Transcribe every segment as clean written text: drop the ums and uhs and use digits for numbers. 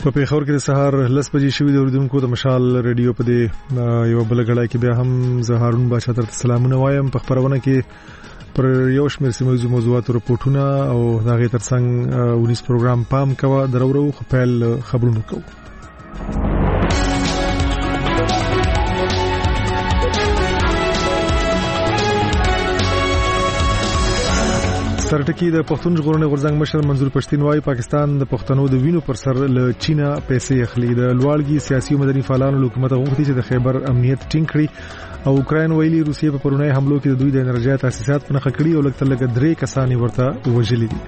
په پیښور کې د سهار 10 بجې شوې د اوریدونکو د مشال ریډیو په دې یو بل غړای کې بیا هم زه هارون بادشاہ تر سلامونه وایم. په خبرونه کې پر یو شمېر سیمه موضوعات رپورټونه او دغه ترڅنګ 19 پروګرام پام کوه درورو خپل خبرونه کوو. سرټکی د پښتون ژغورنې غورځنګ مشر منظور پښتين وايي پاکستان د پښتنو د وینو پر سر له چینا پیسې اخلي. د لوړګي سیاسي او مدني فعالانو حکومت غوښتي چې د خیبر امنیت ټینګ کړي او اوکراین ویلي روسیې په پرونی حملو کې د دوی د انرژي تاسیسات په نخښه کړي او لکه 3 کسان ورته وژلي دي.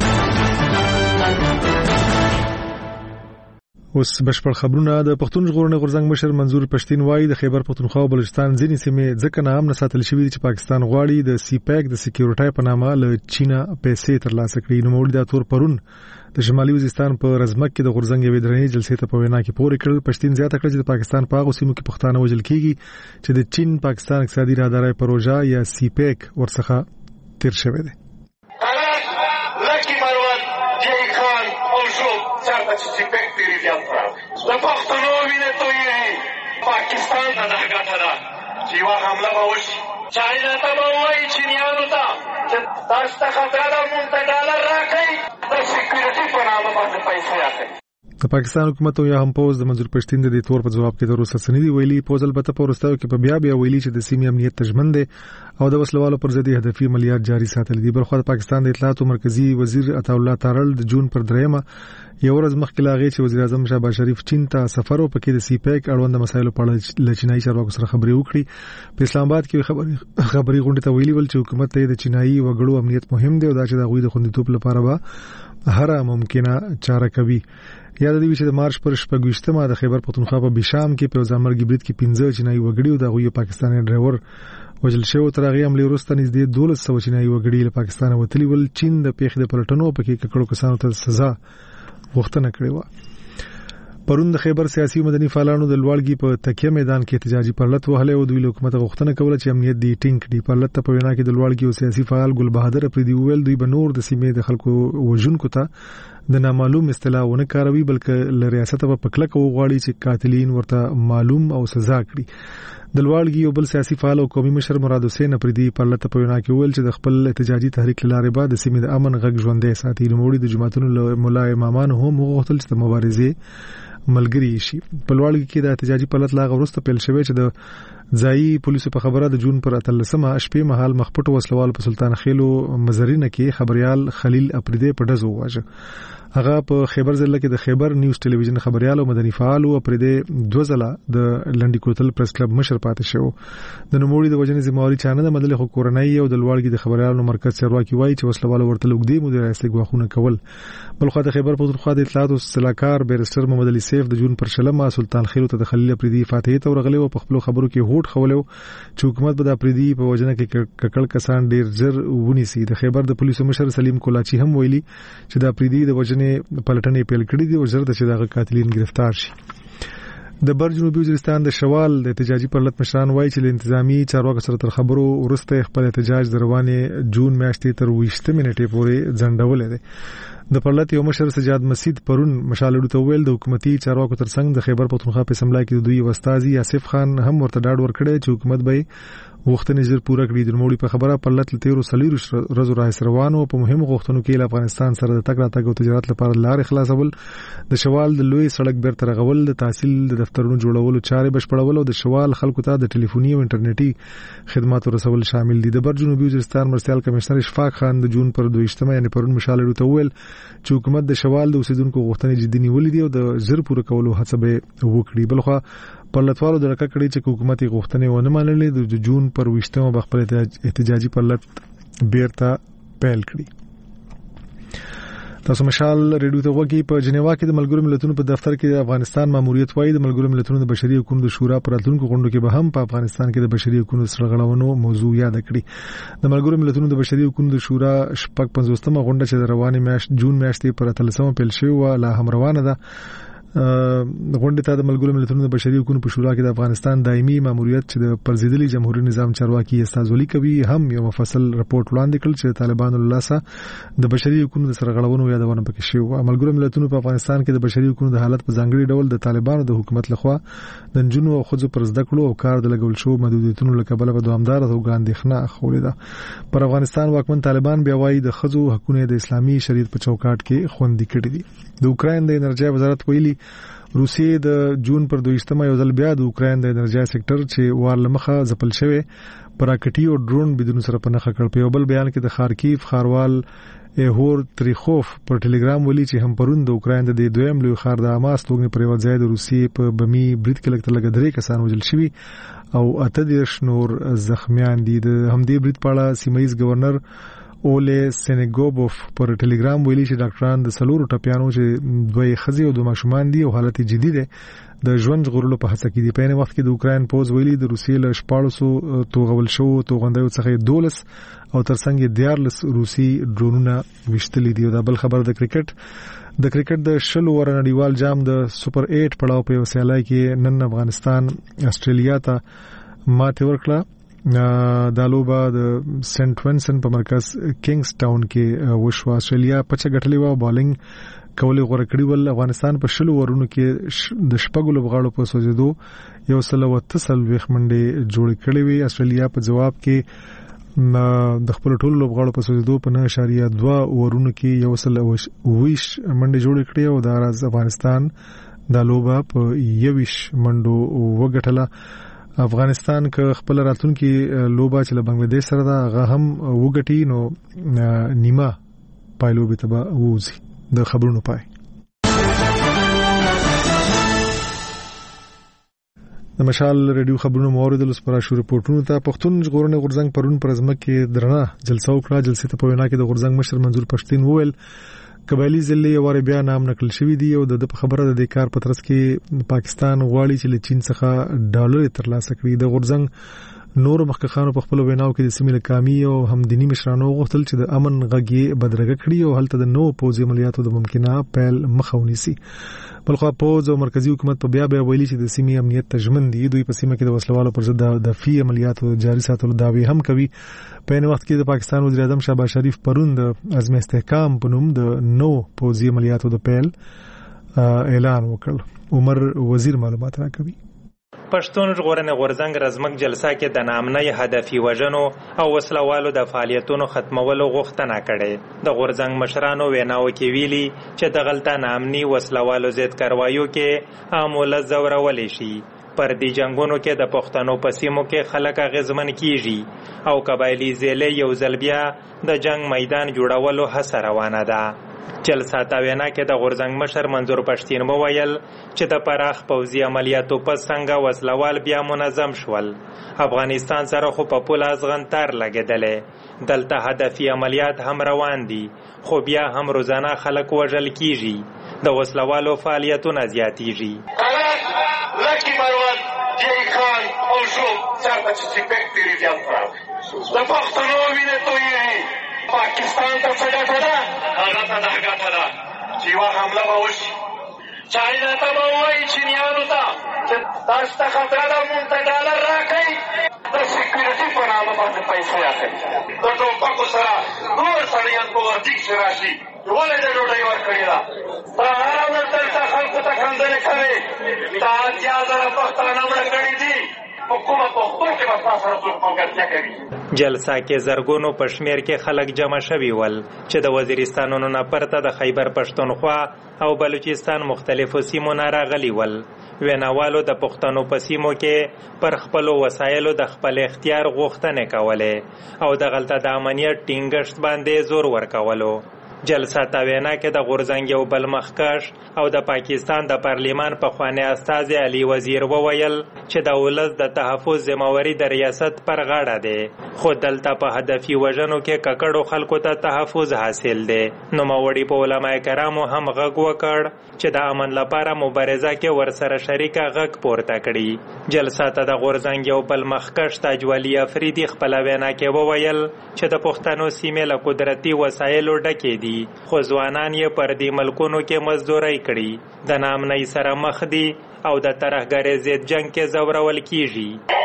اوس بشپړ خبرونه. د پښتون ژغورنې غورځنګ مشر منظور پښتين وايي د خیبر پښتونخوا او بلوچستان ځینې سیمې ځکه نام نه ساتل شوې چې پاکستان غواړي د سی پیک د سکیورټي په نامه له چینا پیسې ترلاسه کړي. نو موږ د تور پرون د شمالي وزیرستان په رزمک کې د غورځنګ یوې درنې جلسې ته په وینا کې پورې کړل. پښتين زیاته کړ چې د پاکستان په هغه سیمو کې پښتانه وژل کیږي چې د چین پاکستان اقتصادي راهداري پروژه یا سی پیک ورڅخه تیر شوی دی. د پښتنو وینې تویېږي. پاکستان ته دا ګټه ده چې یوه حمله به وشي. چاینا ته به ووایي چینیانو ته چې تاسو ته خطره ده، مونږ ته ډالر راکړئ، د سکیورټي په نامه باندې پیسې اخلئ. د پاکستان حکومت او یا هم پوز د منظور پښتين د دې تور په جواب کې د روسا سندي ویلي پوز البته په ورستاو کې په بیا ویلي چې د سیمې امنیت تضمن دي او د وسلوالو پر ضد هدفي عملیات جاري ساتل دي. بلخو د پاکستان د اطلاعات او مرکزی وزیر عطا الله تارل د جون پر 3 یو ورځ مخکې لاغې چې وزیر اعظم شهباز شریف چین ته سفر او پکې د سی پیک اړوند مسایلو په اړه لچینای چارواکو سره خبرې وکړي. په اسلام آباد کې خبري غونډه ته ویلي ول چې حکومت ته د چینایي وګړو امنیت مهم دی او دا چې د غوي د خوندیتوب لپاره به هر ممکنه چاره کوي. یاد دی چې د مارچ پر 28مه د خیبر پښتونخوا په بشام کې په ځامرګي برید کې 15 چینایي وګړي او د غوي پاکستاني ډرایور وجل شو. تر هغه عملي وروسته نږدې 1200 چینایي وګړي له پاکستان وتلي ول. چین د پیښې د پلټنو په کې ککړو کسانو ته سزا غوښتنه کړې و. پرون د خیبر سیاسي او مدني فعالانو د لوړګي په تکیه میدان کې احتجاجي پرلط وهله او دوی حکومت غوښتنه کوله چې امنیت دی ټینګ کړي. پرلط په وینا کې د لوړګي او سیاسي فعال ګل بهادر افریدي ویل دوی به نور د سیمې د خلکو وژونکو ته د نامعلوم اصطلاح ونه کاروي بلکې له ریاست په پکلک وغواړي چې قاتلین ورته معلوم او سزا کړي. د لوړګي یو بل سیاسي فعال او قومي مشر مراد حسین افریدي پرلط په وینا کې ویل چې د خپل احتجاجي تحریک لاره بعد د سیمې د امن غږ ژوندې ساتي. نوموړي د جماعتونو مولا امامانو هم وغوښتل چې د مبارزې ملګری شي. په لوړګي کې د احتجاجي پلت لاغه ورسته پیل شوی چې د ځایي پولیسو په خبره د جون پر 13مه شپې مهال مخپټو وسلوال په سلطان خېلو مزرینه کې خبريال خلیل افریدي په دزو واجه. هغه په خیبر ضلع کې د خیبر نیوز ټلویزیون خبريال او مدني فعال او افریدي دوزله د لنډی کوتل پریس کلب مشر پاتې شو. د نوموړي د وجنې ذمہواری چانه د مدلې خو کورنۍ او د لوړګي د خبريالو مرکز چارواکي وایي چې وسلوال ورته لوګدي مدیر استګواخونه کول. بلخو د خیبر پښتونخوا د اطلاعات او سلاکار بیرستر محمد علي سیف د جون پر شلمه سلطان خېلو ته د خلیل افریدي فاتحه ته ورغلی او په خپل خبرو کې هوټ خولو چې حکومت به د افریدي په وجنه کې ککړ کسان ډیر زر ونیسي. د خیبر د پولیسو مشر سلیم کولاچی هم ویلي چې د افریدي د وجنې پلټنې پیل کړې دي او زر د چې دغه قاتلین گرفتار شي. د بر جنوبي وزیرستان د شوال د احتجاجي پرلط مشران وایي چې د انتظامی چارواکو سره تر خبرو ورسته خپل احتجاج د روانې جون میاشتې تر 20 منټې پورې ځنډول دي. د پرلط یو مشر سجاد مسعود پرون مشالډو ته ویل د حکومتي چارواکو ترڅنګ د خیبر پښتونخوا په اسمبلی کې د دوی استاذي آصف خان هم ورته ډاډ ورکړی چې حکومت به وختونه زر پوره کړي. د نوموړي په خبره پرلط لتیرو سلیرو رزو راځ روانو په مهمو غوښتنو کې له افغانستان سره د تګ راتګ او تجارت لپاره لار خلاصول، د شوال د لوی سړک بیرته رغول، د تحصیل د دفترونو جوړولو چارې بشپړول او د شوال خلکو ته د ټلیفوني او انټرنیټي خدماتو رسول شامل دي. د بر جنوبي وزیرستان مرستيال کمشنر اشفاق خان د جون پر 22 یعنی پرون مشالډو ته ویل چې حکومت د شوال د اوسیدونکو غوښتنې جدي نیولې دي او د زر پوره کولو هڅه به وکړي. بلخو پرلطوالو د لکه کړي چې حکومت غوښتنې ونه منلې د جون پر 20 بخپل احتجاجي پرلط بیرته پیل کړي. تاسو مشال ریډیو ته وګورئ. په جنیوا کې د ملګرو ملتونو په دفتر کې د افغانستان ماموریت وایي د ملګرو ملتونو د بشري حقوقو د شورا پر راتلونکو غونډو کې به هم په افغانستان کې د بشري حقوقو سرغړونو موضوع یاد کړي. د ملګرو ملتونو د بشري حقوقو د شورا شپږ 50مه غونډه چې د روانې میاشت جون میاشتې پر 13مه پیل شوې و لا هم روانه ده. غونډه ته د ملګرو ملتونو د بشري حقوقو په شورا کې د افغانستان دایمي ماموریت چې د پرزیدلي جمهوریت نظام چارواکي استازولي کوي هم یو مفصل رپورت وړاندې کړ چې طالبانو لاسه د بشري حقوقو د سرغړونو یادونه پکې شوی. ملګرو ملتونو په افغانستان کې د بشري حقوقو د حالت په ځانګړي ډول د طالبانو د حکومت لخوا د نجونو او ښځو پر زده کړو او کار د لګول شو محدودیتونو له کبله په دوامدار توګه اندېښنه خولې ده. پر افغانستان واکمن طالبان بیا وايي د ښځو حقوقو د اسلامي شریعت په چوکاټ کې خوندي کړي دي. د اوکرين د انرژي وزارت ویلي روسیې د جون پر 22 یو ځل بیا د اوکرين د انرژي سېکټر چې وارلمخه ځپل شوی پراکټي او ډرون بدون سره په نخښه کړ. په بل بیان کې د خارکیف خاروال هور تریخوف پر ټلګرام ولي چې هم پرون د اوکرين د دویم لوی خار د اماس توګه پر وځای د روسیې په بمی برید کې لګ درې کسان وژل شوي او 18 نور زخمیان دي. د همدې برید په اړه سیمایي گورنر اوله سنګوبوف پر ټلګرام ویلي چې ډاکټران د سلورو ټپیانو چې دوی خزي او دوه ماشومان دي او حالت جدي ده د ژوند غوړلو په هڅه کې دي. په یوه وخت کې د اوکرين پوز ویلي د روسیې له 1400 توغول شو توغندیو څخه 12 او ترڅنګ 14 روسي ډرونونه وشتلې دي. دا بل خبر د کرکټ د شلو ور نړیوال جام د سوپر 8 پړاو په وسیله کې نن افغانستان استرالیا ته ماته ورکړه. دا لوبه د سنت وینسن په مرکز کینګز ټاون کې وشو. استرالیا پچه غټلې و بالینګ کولې غوړه کړې ول. افغانستان په شلو ورونو کې د شپږو لوبغاړو په سوځېدو یو سل او 93 منډې جوړ کړې وي. استرالیا په جواب کې د خپل ټولو لوبغاړو په سوځېدو په 9.2 ورونو کې یو سل او 20 منډې جوړ کړې او د راز افغانستان د لوبه په 21 منډو وګټله. افغانستان که خپل راتلونکي لوبه چې له بنگلاديش سره دا هغه هم وګټي نو نیمه پایلوبه تبا ووزي. د خبرونو پای د مشال ریډیو خبرونو موارد له سپارښت رپورټونو ته پښتون ژغورنې غورځنګ پرون پر ځمکه درنه جلسه وکړه. جلسې ته په وینا کې د غورځنګ مشر منظور پښتين وویل قبایلی ضلع یو بیا نام نقل شوی دی او د خبره د کار پترس کې پاکستان غواړي چې له چین څخه ډالر ترلاسه کړي. د غورځنګ نور مخکخانو په خپل ویناو کې د سیمې لکامي او هم دینی مشرانو غوښتل چې د امن غږی بدرګه کړي او هلته د نو پوځي عملیاتو د ممکنه پیل مخاوني سي. بلخو پوز او مرکزی حکومت په بیا ویلي چې د سیمې امنیت تضمین دي. دوی په سیمه کې د وسلوالو پر ضد د دفاعي عملیاتو جاري ساتلو داوی هم کوي. په یوه وخت کې د پاکستان وزیر اعظم شهباز شریف پرون د عزم استحکام په نوم د نو پوځي عملیاتو د پیل اعلان وکړ. عمر وزیر معلومات راکوي. پښتون ژغورنې غورځنګ رزمک جلسه کې د نامنۍ هدفي وژنو او وسلوالو د فعالیتونو ختمولو غوښتنه کړې. د غورځنګ مشرانو ویناو کې ویلي چې د غلطه نامني وسلوالو ضد کاروایو کې عامول زورول شي. پر دې جنگونو کې د پښتنو په سیمو کې خلک اغیزمن کیږي او قبایلی ضلع یو ځل بیا د جنگ میدان جوړولو هڅه روانه ده. جلسه تا وینا کې د غورځنګ مشر منظور پښتين وویل چې د پراخ پوځي عملیاتو پس څنګه وسلوال بیا منظم شول. افغانستان سره خو په پوله ازغنتار لګیدلې. دلته هدفي عملیات هم روان دي خو بیا هم روزانه خلک وژل کیږي. د وسلوالو فعالیتونه زیاتیږي. لکی مروان جی خان او شو چرته چې سپیک تیری جام کړه. د پښتنو وینې تویې پاکستان ته څه ګټه ده؟ هغه ته دا ګټه ده چې یوه حمله به وشي. چاینا ته به ووایي چینیانو ته چې تاسو ته خطره ده، مونږ ته ډالر راکړئ، د سکیورټي په نامه باندې پیسې اخلي. د ټوپکو سره نور سړیان په وردي کښې راشي. ولې د ډوډۍ ورکړې ده؟ ته هره ورځ دلته خلکو ته کنځلې کوې. تا 8000 پښتانه مړه کړي دي. جلسه کې زرګونو په شمیر کې خلک جمع شوي ول چې د وزیرستانونو نه پرته د خیبر پښتونخوا او بلوچستان مختلفو سیمو نه راغلي ول. ویناوالو د پښتنو په سیمو کې پر خپلو وسایلو د خپل اختیار غوښتنې کولې او د غلطه د امنیت ټینګښت باندې زور ورکولو. جلسه تا وینا کې د غورځنګ یو بل مخکښ او د پاکستان د پارلیمان پخوانی استازی علي وزیر وویل چې د ولس د تحفظ ذمہواری د ریاست پر غاړه ده، خو دلته په هدفي وژنو کې ککړو خلکو ته تحفظ حاصل ده. نوموړي په علماء کرامو هم غږ وکړ چې د امن لپاره مبارزه کې ورسره شریکه غږ پورته کړي. جلسه ته د غورځنګ یو بل مخکښ تاج ولی افریدي خپل وینا کې وویل چې د پښتنو سیمې له قدرتي وسایلو ډکې دي دي، خو ځوانان یې پر دې ملکونو کې مزدوري کړي، د نامنۍ سره مخ دي او د ترهګرۍ ضد جنګ کې ځورول کیږي.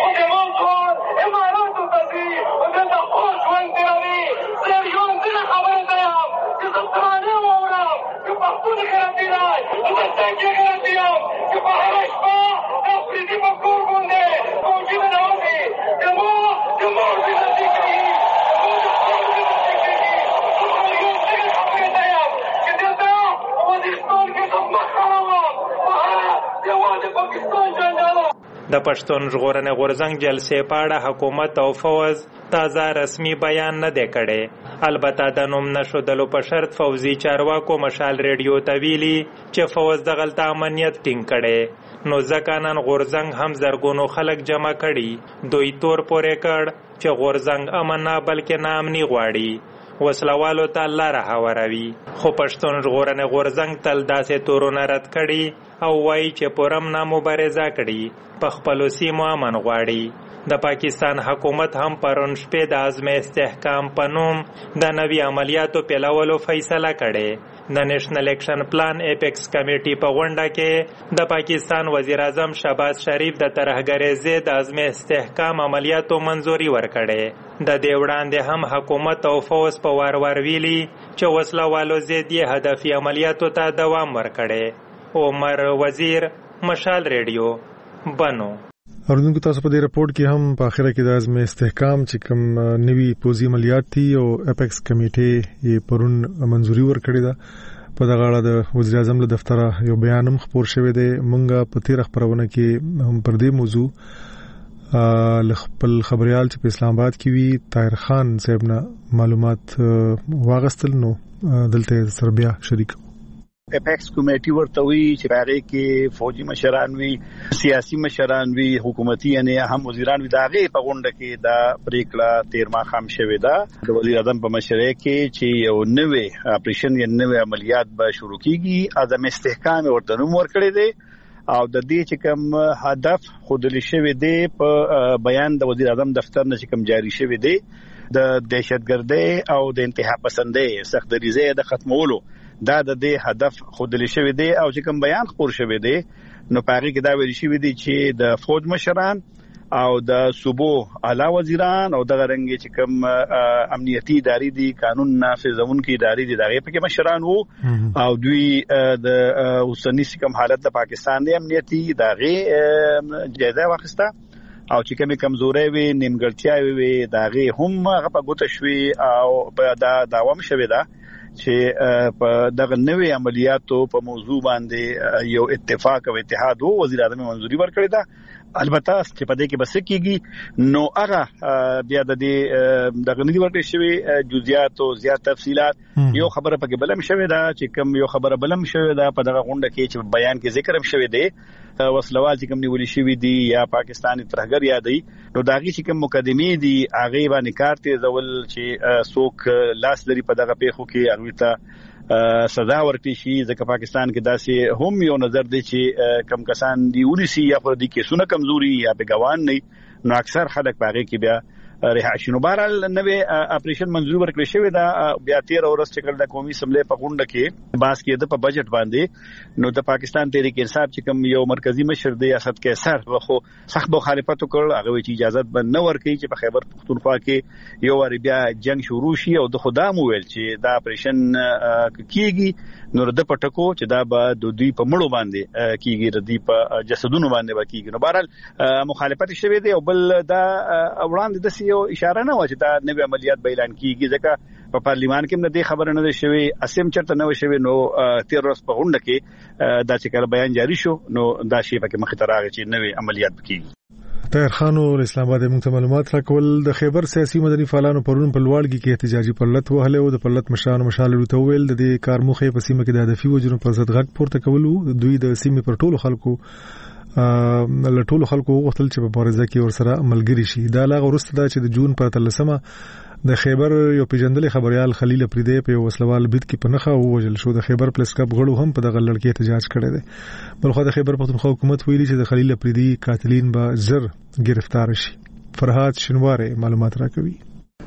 د پښتون ژغورنې غورځنګ جلسې په اړه حکومت او فوز تازه رسمي بیان نه دی کړی. البته د نوم نښودلو په شرط فوزي چارواکو مشال ریډیو ته ویلي چې فوز دغلته امنیت ټینګ کړی، نو ځکه نن غورځنګ هم زرګونو خلک جمع کړي. دوی تور پورې کړ چې غورځنګ امن نه بلکې ناامني غواړي، وسلوالو ته لاره هواروي. خو پښتون ژغورنې غورځنګ تل داسې تورونه رد کړي او وایي چې پرم نه مبارزه کړي، په خپلو سیمو امن غواړي. د پاکستان حکومت هم پرون شپې د عزم استحکام په نوم د نوي عملیاتو پیلولو فیصله کړې. د نیشنل اکشن پلان اپیکس کمیټي په غونډه کې د پاکستان وزیر اعظم شهباز شریف د ترهګرۍ ضد عزم استحکام عملیاتو منظوري ورکړې. د دې وړاندې هم حکومت او فوز په وار وار ویلي چې وسله والو ضد یې هدفي عملیاتو ته دوام ورکړی. عمر وزیر، مشال ریډیو، بنو. اوریدونکو تاسو په دې رپورت کې هم په اخره کې د عزم استحکام چې کوم نوي پوځي عملیات دي او اپیکس کمیټې یې پرون منظوري ورکړې ده. په دغه اړه د وزیر اعظم له دفتره یو بیان هم خپور شوی دی. مونږه په تیر خبرونه کې هم پر دې موضوع خپل خبريال چې په اسلام آباد کې وی طاهر خان صاحب نه معلومات واغستل، نو دلته سربیا شریک اپیکس کمیټي ورته وی چې هغه کې فوجي مشران وی، سیاسي مشران وی، حکومتي یعنی هم وزیران وی. داغه په غونډه کې دا پریکړه 13 خام شوې ده د وزیر اعظم په مشرۍ کې چې یو نوې اپریشن یا نوې عملیات به شروع کیږي. عزم استحکام ورته نوم ورکړی دی او د دې چې کوم هدف خودلی شوی دی په بیان د وزیر اعظم دفتر نه چې کوم جاری شوی دی د دهشتګردۍ او د انتها پسندۍ سخت دریزه د ختمولو، دا د دې هدف خودلی شوی دی. او چې کوم بیان خپور شوی دی نو پاره کې دا ویل شوی دی چې د فوج مشران او د صوبو اعلی وزیران او د رنګ چې کوم امنیتي ادارې دي، قانون نافذونکي ادارې دي، دغه په کې مشران وو او دوی د اوسنی کوم حالت د پاکستان د امنیتي ادارې جایزه واخیسته او چې کومه کمزوري وي، نیمګړتیاوي وي، دغه هم هغه په ګوت شوي او دا دوام شوی ده چې په دغه نوې عملیاتو په موضوع باندې یو اتفاق او اتحاد وو. وزیر اعظم منظوري ورکړی ده. البته چې په دې کې بس کېږي نو هغه بیا د دې دغه نړۍ ورته شوی جزئیات او زیات تفصيلات یو خبره پکې بلم شوی ده چې کوم یو خبره بلم شوی ده په دغه غونډه کې چې بیان کې ذکر هم شوی دی وسلوال چې کوم نیولې شوی دي یا پاکستاني ترهګر یادي، نو داغي چې کوم مقدمه دي هغه باندې کارته زول چې څوک لاس لري په دغه پیښو کې هغه ته سزا ورکړي شي. ځکه پاکستان کې داسې هم یو نظر دی چې کم کسان دی ونیسي یا پر دې کې سونه کمزوري یا بګوان نه، نو اکثر خلک باغې کې بیا رهاشي. نو بهرحال نوې اپریشن منظور ورکړل شوی دا. بیا 13 ورځ چې کله د قومي اسمبلی په غونډه کې باس کې د په بجټ باندې نو د پاکستان تحریک انصاف چې کوم یو مرکزی مشر دی اسد قیصر خو سخت مخالفت وکړ. هغه چې اجازه بند نه ورکړي چې په خیبر پختونخوا کې یو واری بیا جنگ شروع شي او د خدا مو ویل چې دا اپریشن کیږي نو د پټکو چې دا به د دوی په مړو باندې کیږي، د دوی په جسدونو باندې کیږي. نو بهرحال مخالفت شوی دی او بل دا وړاندې د یو اشاره نه و چې دا نوې عملیات به اعلان کیږي، ځکه په پارلیمان کې نه دی خبره نه شوی، اسیم چرته نه شوی. نو 13 ورځې په غونډه کې دا چې کله بیان جاری شو نو دا شی په کې مخ ته راغی چې نوې عملیات کیږي. طاهر خان اسلام آباد موږ ته معلومات راکول. د خیبر سیاسي مدني فعالانو پرون په لوړګي کې احتجاجي پرلط وهله او د پرلط مشال ته ویل د دې کار موخه په سیمه کې د هدفي وجرم پر ضد غږ پورته کولو. دوی د سیمه پر ټولو خلکو وغوښتل چې په مبارزه کې ورسره عملګری شي. دا لا غوښته ده چې د جون پر 13مه د خیبر یو پیژندل خبريال خلیل پریدې په وسلوال بيد کې پنخه ووجل شو. د خیبر پلس کپ غړو هم په دغه لړ کې احتجاج کړی دی. بلخو د خیبر پختونخوا حکومت ویلي چې د خلیل پریدې قاتلین به زر گرفتار شي. فرهاد شنواره معلومات راکوي.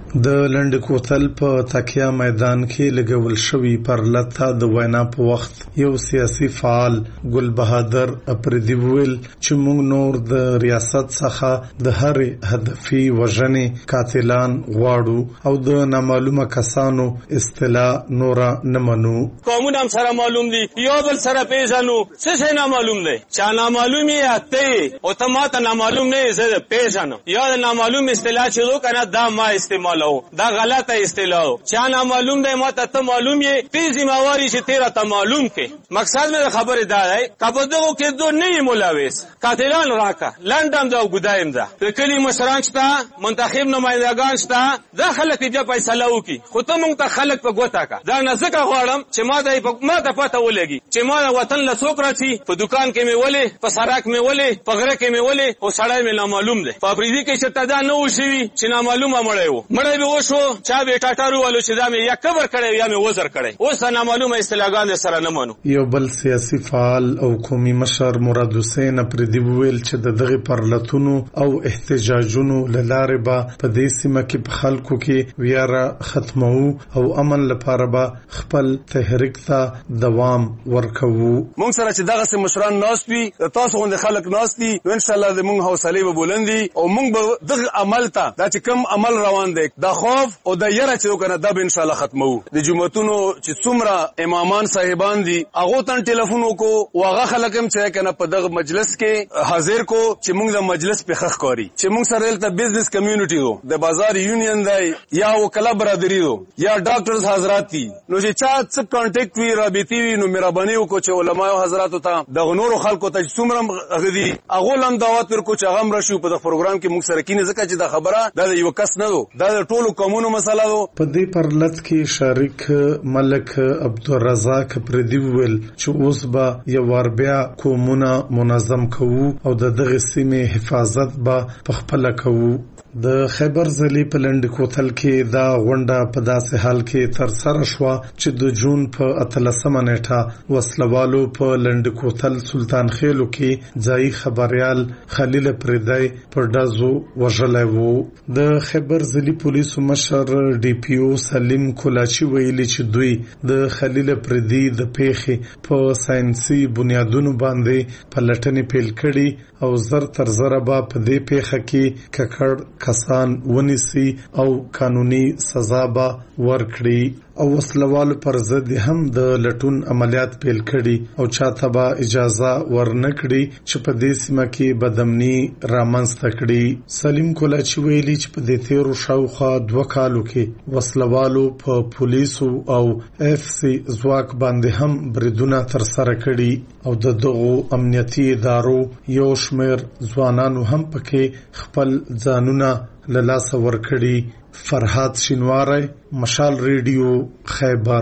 د لنډ کوتل په تکیا میدان کې لګول شوی پر لته د وینا په وخت یو سیاسي فعال ګل بهادر اپریدي ویل چې موږ نور د ریاست څخه د هر هدفي وژنې قاتلان غواړو او د نامعلومه کسانو اصطلاح نور نه منو. قومونه هم سره معلوم دي یو بل سره پیژنو څه نه معلوم دي چا نامعلومي اته او ته ماته نامعلوم نه زه پیژنم یا نامعلوم اصطلاح چې لو کنه دا ما استعمال دا غلطه اصطلاح چا نامعلوم دی ماته ته معلوم یې تی ذمہواری چې تیرا ته معلوم کې مقصد مې خبره دا دی کبه دغه کې دو نه ملاوس قاتلان راکا لندن دا ګدایم دا کلی مشران شته منتخب نمائندگان شته دا خلک دې فیصله وکي خو ته مونږ ته خلک په ګوتا کا دا نزدک غواړم چې ما ته پته ولګي چې ما وطن له څوک راځي په دکان کې مې ولې په سړک مې ولې په غره کې مې ولې او سړی مې نامعلوم دی په افریدي کې چې تدا نه وشوي چې نامعلومه مړی به وشو چا به ټاټارو ولو چې دا مې یا کبر کړی یا مې وزر کړی اوس نامعلومه اصطلاحګان سره نه منو. یو بل سیاسي فعال او قومي مشر مراد حسین اپریدي ویل چې د دغه پرلتونو او احتجاجونو لاره به په دې سیمه کې په خلکو کې ویاره ختمو او امن لپاره به خپل تحریک ته دوام ورکوو. مونږ سره چې دغه مشران ناست وي تاسو غوندې خلک ناست دي ان شاء الله د مونږ حوصله به بلندي او مونږ به دغه عمل ته دا چې کوم عمل روان دی دا خوف او د یره چې کنه دا به ان شاء الله ختمو. د جمعتونو چې څومره امامان صاحبان دي هغه تن ټلیفون وکړو واغه خلک هم چې کنه په دغه مجلس کې حاضر کو چې موږ د مجلس په خخ کاری چې موږ سره د بزنس کمیونټي دو د بازار یونین دی یا وکلا برادری دو یا ډاکټرز حضرات دي نو چې چا څه کانټیکټ وی رابطي وی نو مهرباني وکړو چې علماء او حضرات ته د نورو خلکو ته څومره غدي هغه لم دعوت ورکو چې هغه راشي په پروګرام کې موږ سره کینې ځکه چې دا خبره د یو کس نه دو دا ټولو قومونو مسله دو. په دې پرلت کې شریک ملک عبدالرزاق اپریدي ویل چې اوس به یو ور بیا قومونه منظم کوو او د دغه سیمې حفاظت به په خپل کوو. د خیبر ضلع په لنډ کوتل کې دا غونډه په داسې حال کې تر سره شو چې د جون په 13 نیټه وسلوالو په لنډ کوتل سلطان خېلو کې ځای خبريال خلیل پردای پر دازو وژلای وو. د خیبر ضلع پولیسو مشر ډي پی او سلیم کولاچی ویلي چې دوی د خلیل پردی د پیښې په ساينسي بنیادونو باندې پلټنې پیل کړي او زر تر زر به په دې پیښه کې ککړ کسان ونیسي او قانوني سزا به ورکړي او وسلوالو پر ضد هم د لټون عملیات پیل کړي او چاته به اجازه ورنکړي چې په دې سیمه کې بدامني رامنځته کړي. سلیم کولاچی ویلي چې په دې تیرو شاوخوا 2 کالو کې وسلوالو په پولیسو او اف سی ځواک باندې هم بریدونه تر سره کړي او د دغو امنیتي ادارو یو شمېر ځوانانو هم پکې خپل ځانونه له لاسه ورکړي. فرحات شینواری مشال ریډیو خیبر.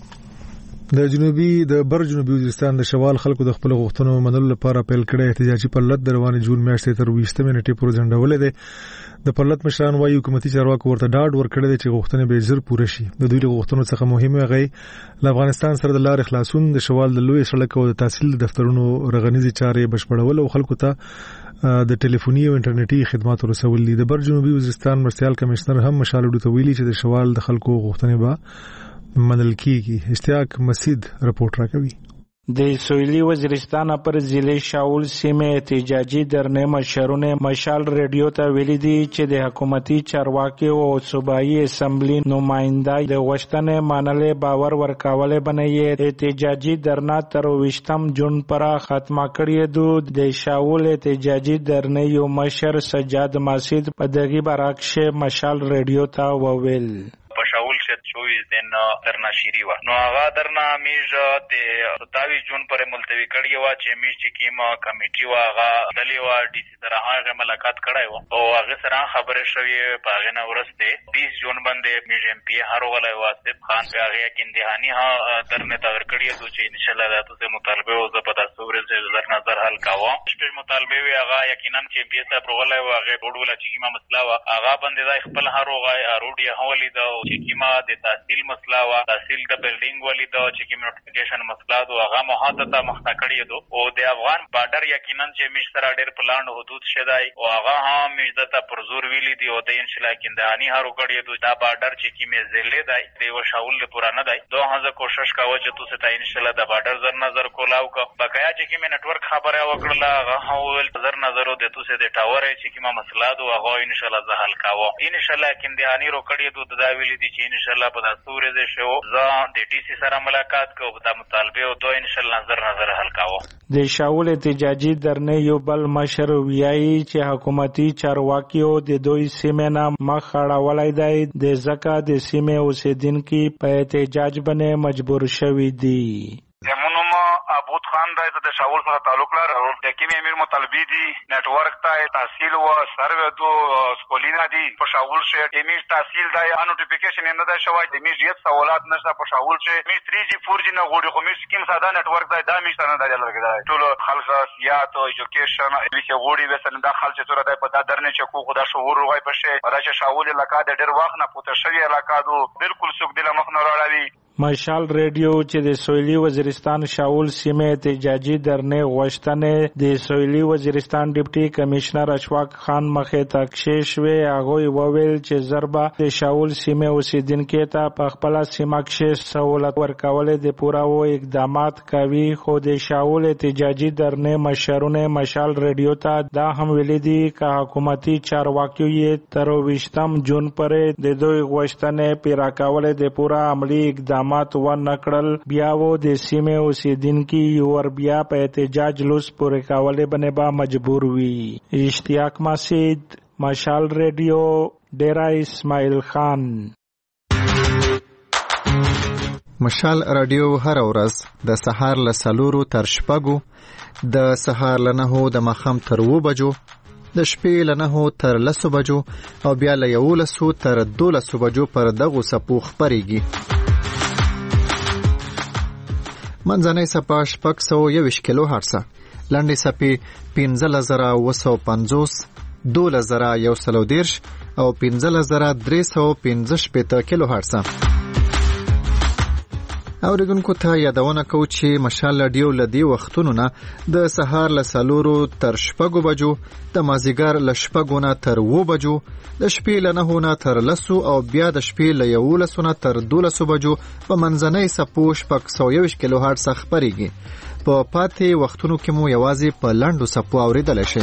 د بر جنوبي وزیرستان د شوال خلکو د خپل غوښتنو منلو لپاره پیل کړی احتجاجي پرلط د روانې جون میاشتې تر 20 نیټې پورې ځنډولې ده. د پرلط مشران وايي حکومتي چارواکو ورته ډاډ ورکړی دی چې غوښتنې به ژر پوره شي. د دوی غوښتنو څخه مهمه غي له افغانستان سره د لارې خلاصون د شوال د لوی سړک او د تحصیل دفترونو رغنیزي چارې بشپړول او خلکو ته د ټلیفوني او انټرنیټي خدماتو رسول دي. د بر جنوبي وزیرستان مرستيال کمشنر هم مشالډو ته ویلي چې د شوال د خلکو غوښتنې به منل کیږي. اشتیاق مسید رپورټ راکوي. د سویلی وزیرستان پر ضلع شاول سیمه احتجاجي درنه مشرونه مشال ریډیو ته ویلي دي چې د حکومتي چارواکي او صوبایي اسمبلی نمائنده د غوښتنې منلې باور ورکولې بنئ احتجاجي درنه تر 20 جون پر ختمه کړې. د شاول احتجاجي درنه یو مشر سجاد مسید په دغه برعکس مشال ریډیو ته وویل شاول شد چویز دن درنا شیری و نو آغا درنا میج د 27 جون پر ملتوی کړی و چې میج چې کیما کمیټي و آغا دلی و ډي سي سره هغه ملاقات کړای و او هغه سره خبره شوی په هغه نه ورسته 20 جون باندې میجم پی هر غلای واسف خان په هغه کې اندهانی ها درنه تاور کړی دوی چې ان شاء الله تاسو مطالبه او زه په تاسو ورته زر نظر حل کاوه شپږ مطالبه وی هغه یقینا چې پی اس پرولای او هغه وډول چې ما مسله وا هغه باندې د خپل هر غای اروډي حوالی دا چې ما د تحصیل مسله وا تحصیل د بلډینګ ولی دا چې کی نوټیفیکیشن مسله دا هغه محادثه مخته کړی دو او د افغان بارډر یقینا چې مش سره ډېر پلان حدود شدای او هغه هم مجدته پر زور ویلی دی او د ان شاء الله کیندانی هرو کړی دو دا بارډر چې کی مې زلې دی د وشاول پورانه دی دوه هغه کوشش کاوه چې تاسو ته ان شاء الله د بارډر زر نظر کولاو کا بقایا چې کی مې نتورک خبره وکړه هغه ول زر نظر د تاسو د ټاور چې کی ما مسله دو هغه ان شاء الله زه حل کاوه ان شاء الله کیندانی رو کړی دو دا ویلی دی چې ان شاء الله په دستور دې شو زه د ډي سي سره ملاقات کوم دا مطالبه او دو ان شاء الله نظر حل کاوه د شاول احتجاجي درنه یو بل مشر ویایي چې حکومتي چارواکیو د دوی سیمه نه مخ اړولای دی د زکه د سیمه اوسیدونکو په احتجاج باندې مجبور شوی دی زمونږ ابود خان دی د شاول سره تعلق لري د کیمې امیر مطالبي دي نتورک ته تحصیل او سروې دو سکولینا دي په شاول شهر امیر تحصیل دی نوټیفیکیشن نه ده شوی د امیر ډیر سوالات نشته په شاول شهر امیر 3G 4G نه غوړي خو امیر سکیم ساده نتورک دی دا میشته نه دی لګیدای ټول خلک سیاحت او ایجوکیشن هیڅ غوړي وسنه د خلک څخه دی په دا درنه چې کو خدا شعور وای په شي راشه شاول علاقہ د ډیر وخت نه پوتې شوی علاقہ دو بالکل سوق د مخ نه راړوي مشال ریډیو چې د سویلي وزیرستان شاول سیمه احتجاجي درنه غوښتنه د سویلي وزیرستان ډیپټي کمشنر اشفاق خان مخه تکشیش وی هغه وویل چې ضربه د شاول سیمه اوسیدونکو ته په خپل سیمه کې سہولت ورکول د پورا و اقدامات کوي خو د شاول احتجاجي درنه مشرونه مشال ریډیو ته دا هم ویل دي چې حکومتي چارواکیو یې تر 20 جون پورې د دوی غوښتنه پیرا کول د پورا عملی اقدام مات و نکړل بیا و د سیمه اوسیدونکو ور بیا په احتجاج لوس پورې کاوله باندې با مجبور وي اشتیاق مسجد مشال ریډیو ډیرا اسماعیل خان مشال رادیو هر ورځ د سهار له 4 تر 6 د سهار له 9 د مخام تر 2 بجو د شپې له 9 تر 10 بجو او بیا له 11 تر 12 بجو پر دغه سپو خبريږي منځنۍ سپا 621 کیلو هرڅه لنډې سپې 15950 12110 او 15315 کیلو هرڅه اوریدونکو ته یادونه کوم چې مشال رادیو لدی وختونو نه د سهار له 4 تر 6 بجو د مازیګر له 6 نه تر 2 بجو د شپې له 9 نه تر 10 او بیا د شپې له 11 نه تر 12 بجو په منځنۍ سپو 621 کیلو هرتز خبريږي په پاتې وختونو کې مو یوازې په لاندو سپو اوریدل شي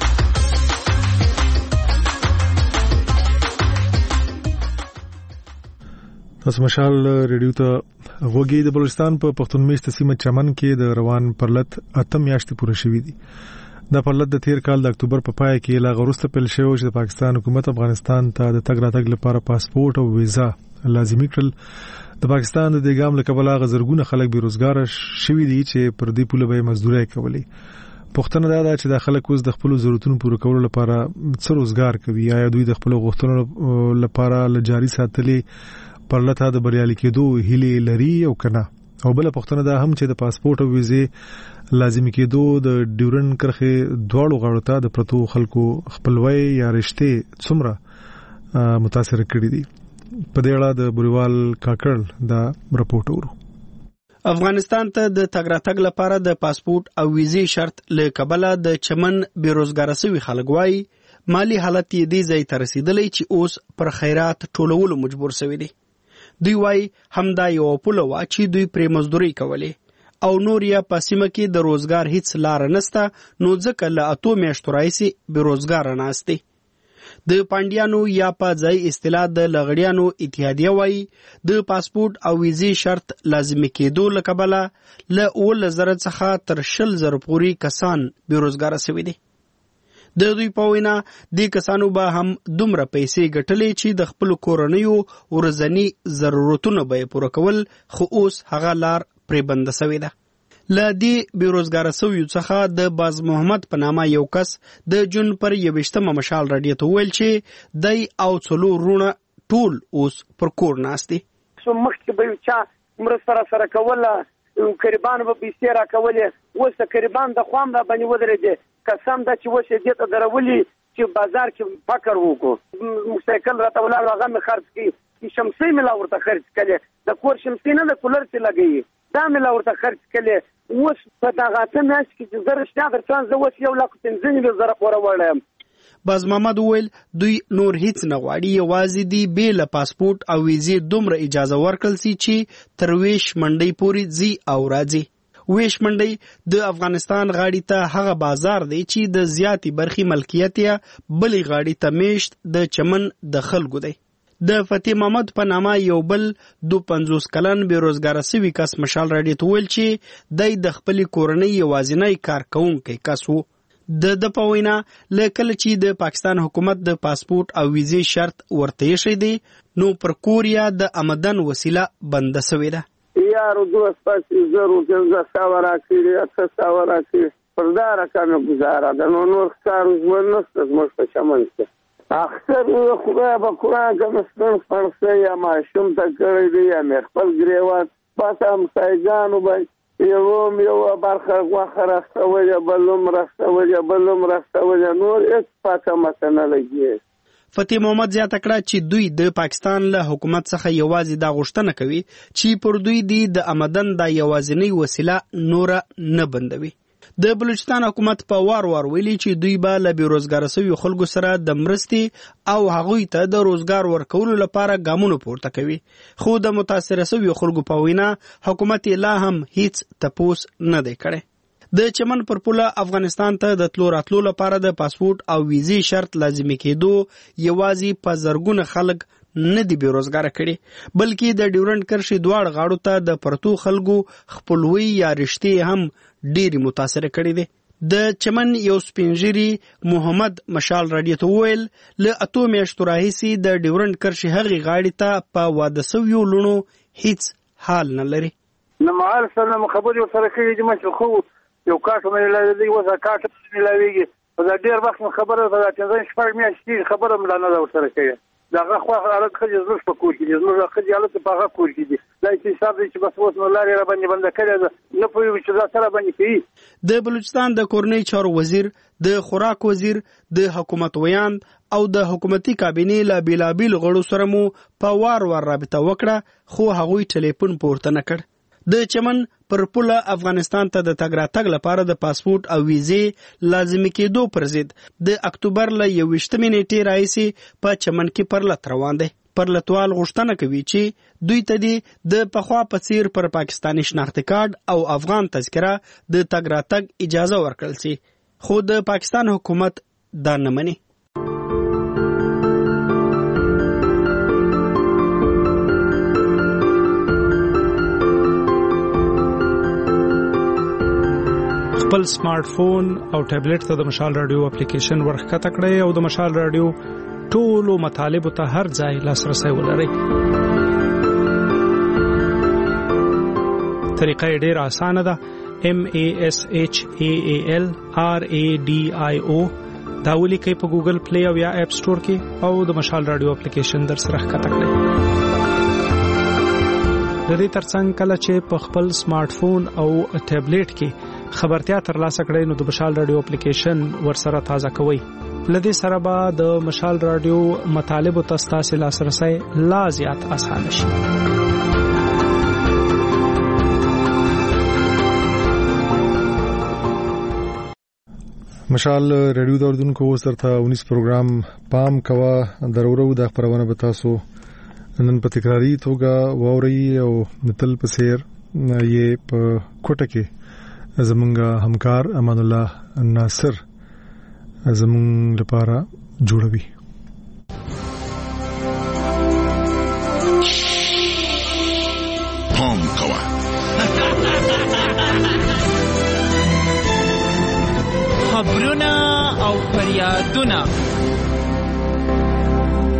تاسو مشال ریډیو ته غوږی د بلوچستان په پښتون میشت سیمه چمن کې د روان پرلط اتم میاشتې پوره شوې دي د پرلط د تیر کال د اکتوبر په پای کې لا غروسته پیل شوی چې د پاکستان حکومت افغانستان ته د تګ راتګ لپاره پاسپورت او ویزا لازمي کړل د پاکستان د ګام له کبله غزرګونه خلک بیروزګار شوي دي چې پر دې پوله به مزدوري کوي پښتنه دا چې د خلک اوس د خپل ضرورتونو پوره کولو لپاره څه روزګار کوي یا دوی د خپل غوښتنو لپاره لجاري ساتلي پرلطه د بریالي کېدو هیله لري او کنه او بل پښتنه دا هم چې د پاسپورت او ویزه لازمي کېدو د ډیورن کرخه دواړو غاړو ته د پرتو خلکو خپلوي یا رشته څومره متاثر کړي دي په دې اړه د بریوال کاکړ دا رپورټ ورو افغانستان ته د تګ راتګ لپاره د پاسپورت او ویزې شرط له کبله د چمن بیروزګار شوي خلک وایي مالی حالت یې دې ځای ته رسیدلی چې اوس پر خیرات ټولولو مجبور شوي دي دوی وایي همدا یو پوله وه چې دوی پرې مزدوري کولې او نور یا په سیمه کې د روزګار هیڅ لاره نسته نو ځکه له 8 میاشتو راهیسې بېروزګاره ناست دي د پانډیانو یا په ځای اصطلاح د لغړیانو اتحادیه وایي د پاسپورت او ویزې شرط لازمي کېدو له کبله له 11,000 څخه تر 20,000 پورې کسان بېروزګاره شوي دي د دوی په وینا د کسانو به هم دومره پیسې ګټلې چې د خپل کورنیو ورځنی ضرورتونو به پوره کول خو اوس هغه لار پرې بنده شوې ده له دې بیروزګار شویو څخه د باز محمد په نامه یو کس د جون پر 21 مشال رادیو ته ویل چې دای او څلور رونه ټول اوس پر کور ناست دي. مخکې به چا مرسته سره کوله قربان به پیسې راکولې، اوس د قربان د خوا هم را باندې ودرېدې. قسم ده چې اوس یې دې ته درولي چې بازار کې فکر وکړو. موټرسایکل راته ولاړ هغه مې خرڅ کړي، شمسۍ مې لا ورته خرڅ کړې، د کور شمسۍ نه د کولر چې لګوي دا مې لا ورته خرڅ کړې. اوس په دغه اته میاشت کې چې زه رښتیا درته زه اوس 1,15,000 پوره وړی یم. باز محمد وویل دوی نور هیڅ نه غواړي، یوازې دی بې له پاسپورت او ویزې دومره اجازه ورکړل سي چې تر ویش منډۍ پورې ځي او راځي. ویش منډۍ د افغانستان غاړې ته هغه بازار دی چې د زیاتې برخې ملکیت یا بلې غاړې ته میشت د چمن د خلکو دی. د فتح محمد په نامه یو بل 52 کلن بیروزګاره سوي کس مشال راډیو ته ویل چې دی د خپلې کورنۍ یوازینی کار کوونکی کس و. د په وینا له کله چې د پاکستان حکومت د پاسپورت او ویزې شرط ورته یې دی نو پر کوریا د آمدن وسیله بنده شوې ده. یارو 2,500 راکړي 800 راکړي پر دا رقم گزاره ده، نو نور کار ژوند نشته زموږ په چمن کې. اختر خدای به قرآن که مستن فرسه یا ماشوم تا کړی دی یا مې خپل ګریوان پاته همسایګانو به یو برخه غوښه راستولې، بلوم راستولې، نور هېڅ پاته ماته نه لګي. فتح محمد زیاته کړه چې دوی د پاکستان له حکومت څخه یوازې دا غوښتنه کوي چې پر دوی د آمدن دا یوازینی وسیله نوره نه بندوي. د بلوچستان حکومت په وار ویلي چې دوی به له بیروزګاره سوي خلکو سره د مرستې او هغوی ته د روزګار ورکولو لپاره ګامونه پورته کوي، خو د متاثره سوي خلکو په وینا حکومت لا هم هیڅ تپوس نه دی کړی. د چمن پر پوله افغانستان ته د تلو راتلو لپاره د پاسپورت او ویزې شرط لازمي کېدو یوازې په زرګونه خلک نه دی بیروزګاره کړي، بلکې د ډیورنډ کرښې دواړو غاړو ته د پرتو خلکو خپلوي یا رشتې هم ډېری متاثره کړي دي. د چمن یو سپینږیري محمد مشال راډیو ته وویل له 8 میاشتو راهیسې د ډیورنډ کرښې هغې غاړې ته په واده سویو لوڼو هیڅ حال نه لري. نه معال سره خبرې ورسره کړي دي، مې خو یو کاټ مې لایي اوس کاټ مې لایي په دا ډېر وخت خبره په 15 میاشتې خبره مې نه ورسره کړي. دغه خو حالت خځې زړه په کور کې دي، زموږ خځې حالت په هغه کور کې دي. دا چې حساب دی چې بس اوس نو لارې را باندې بنده کړې ده، نه پوهېږو چې دا سره باندې کوي. د بلوچستان د کورنۍ چارو وزیر، د خوراک وزیر، د حکومت ویاند او د حکومتي کابینې له بېلابېلو غړو سره مو په وار رابطه وکړه، خو هغوی ټلیفون پورته نه کړ. د چمن پر پوله افغانستان ته د تګ راتګ لپاره د پاسپورت او ویزې لازمي کېدو پر ضد د اکتوبر له 21 نیټې راهیسې په چمن کې پرلت روان دی. پرلتوال غوښتنه کوي چې دوی ته د پخوا په څیر پر پاکستاني شناختی کارت او افغان تذکره د تګ راتګ اجازه ورکړل شي، خو د پاکستان حکومت دا نه مني. خپل سمارټ فون او ټابلیټ ته د مشال رادیو اپلیکیشن ورښکته کړئ او د مشال رادیو ټولو مطالبو ته هر ځای لاسرسی ولرئ. طریقه یې ډېره اسانه ده. MASHAAL RADIO دا ولیکئ په ګوګل پلی او یا اپ سټور کې او د مشال رادیو اپلیکیشن در سره ښکته کړئ. د دې ترڅنګ کله چې په خپل سمارټ فون او ټابلیټ کې خبرتیا ترلاسه کړئ نو د مشال رادیو اپلیکیشن ورسره تازه کوئ. لدې سره به د مشال رادیو مطالبو ته ستاسو لاسرسی لا زیات اسانه شي. مشال رادیو د اردوونکو سره 19 پروګرام پام کوا ضرورو د خبرونه به تاسو نن په تکراری توګه ووري او نتل پسیر یې په کوټه کې زمونږ همکار امان الله ناصر زمونږ لپاره جوړوي. پام کوه خبرونه او فریادونه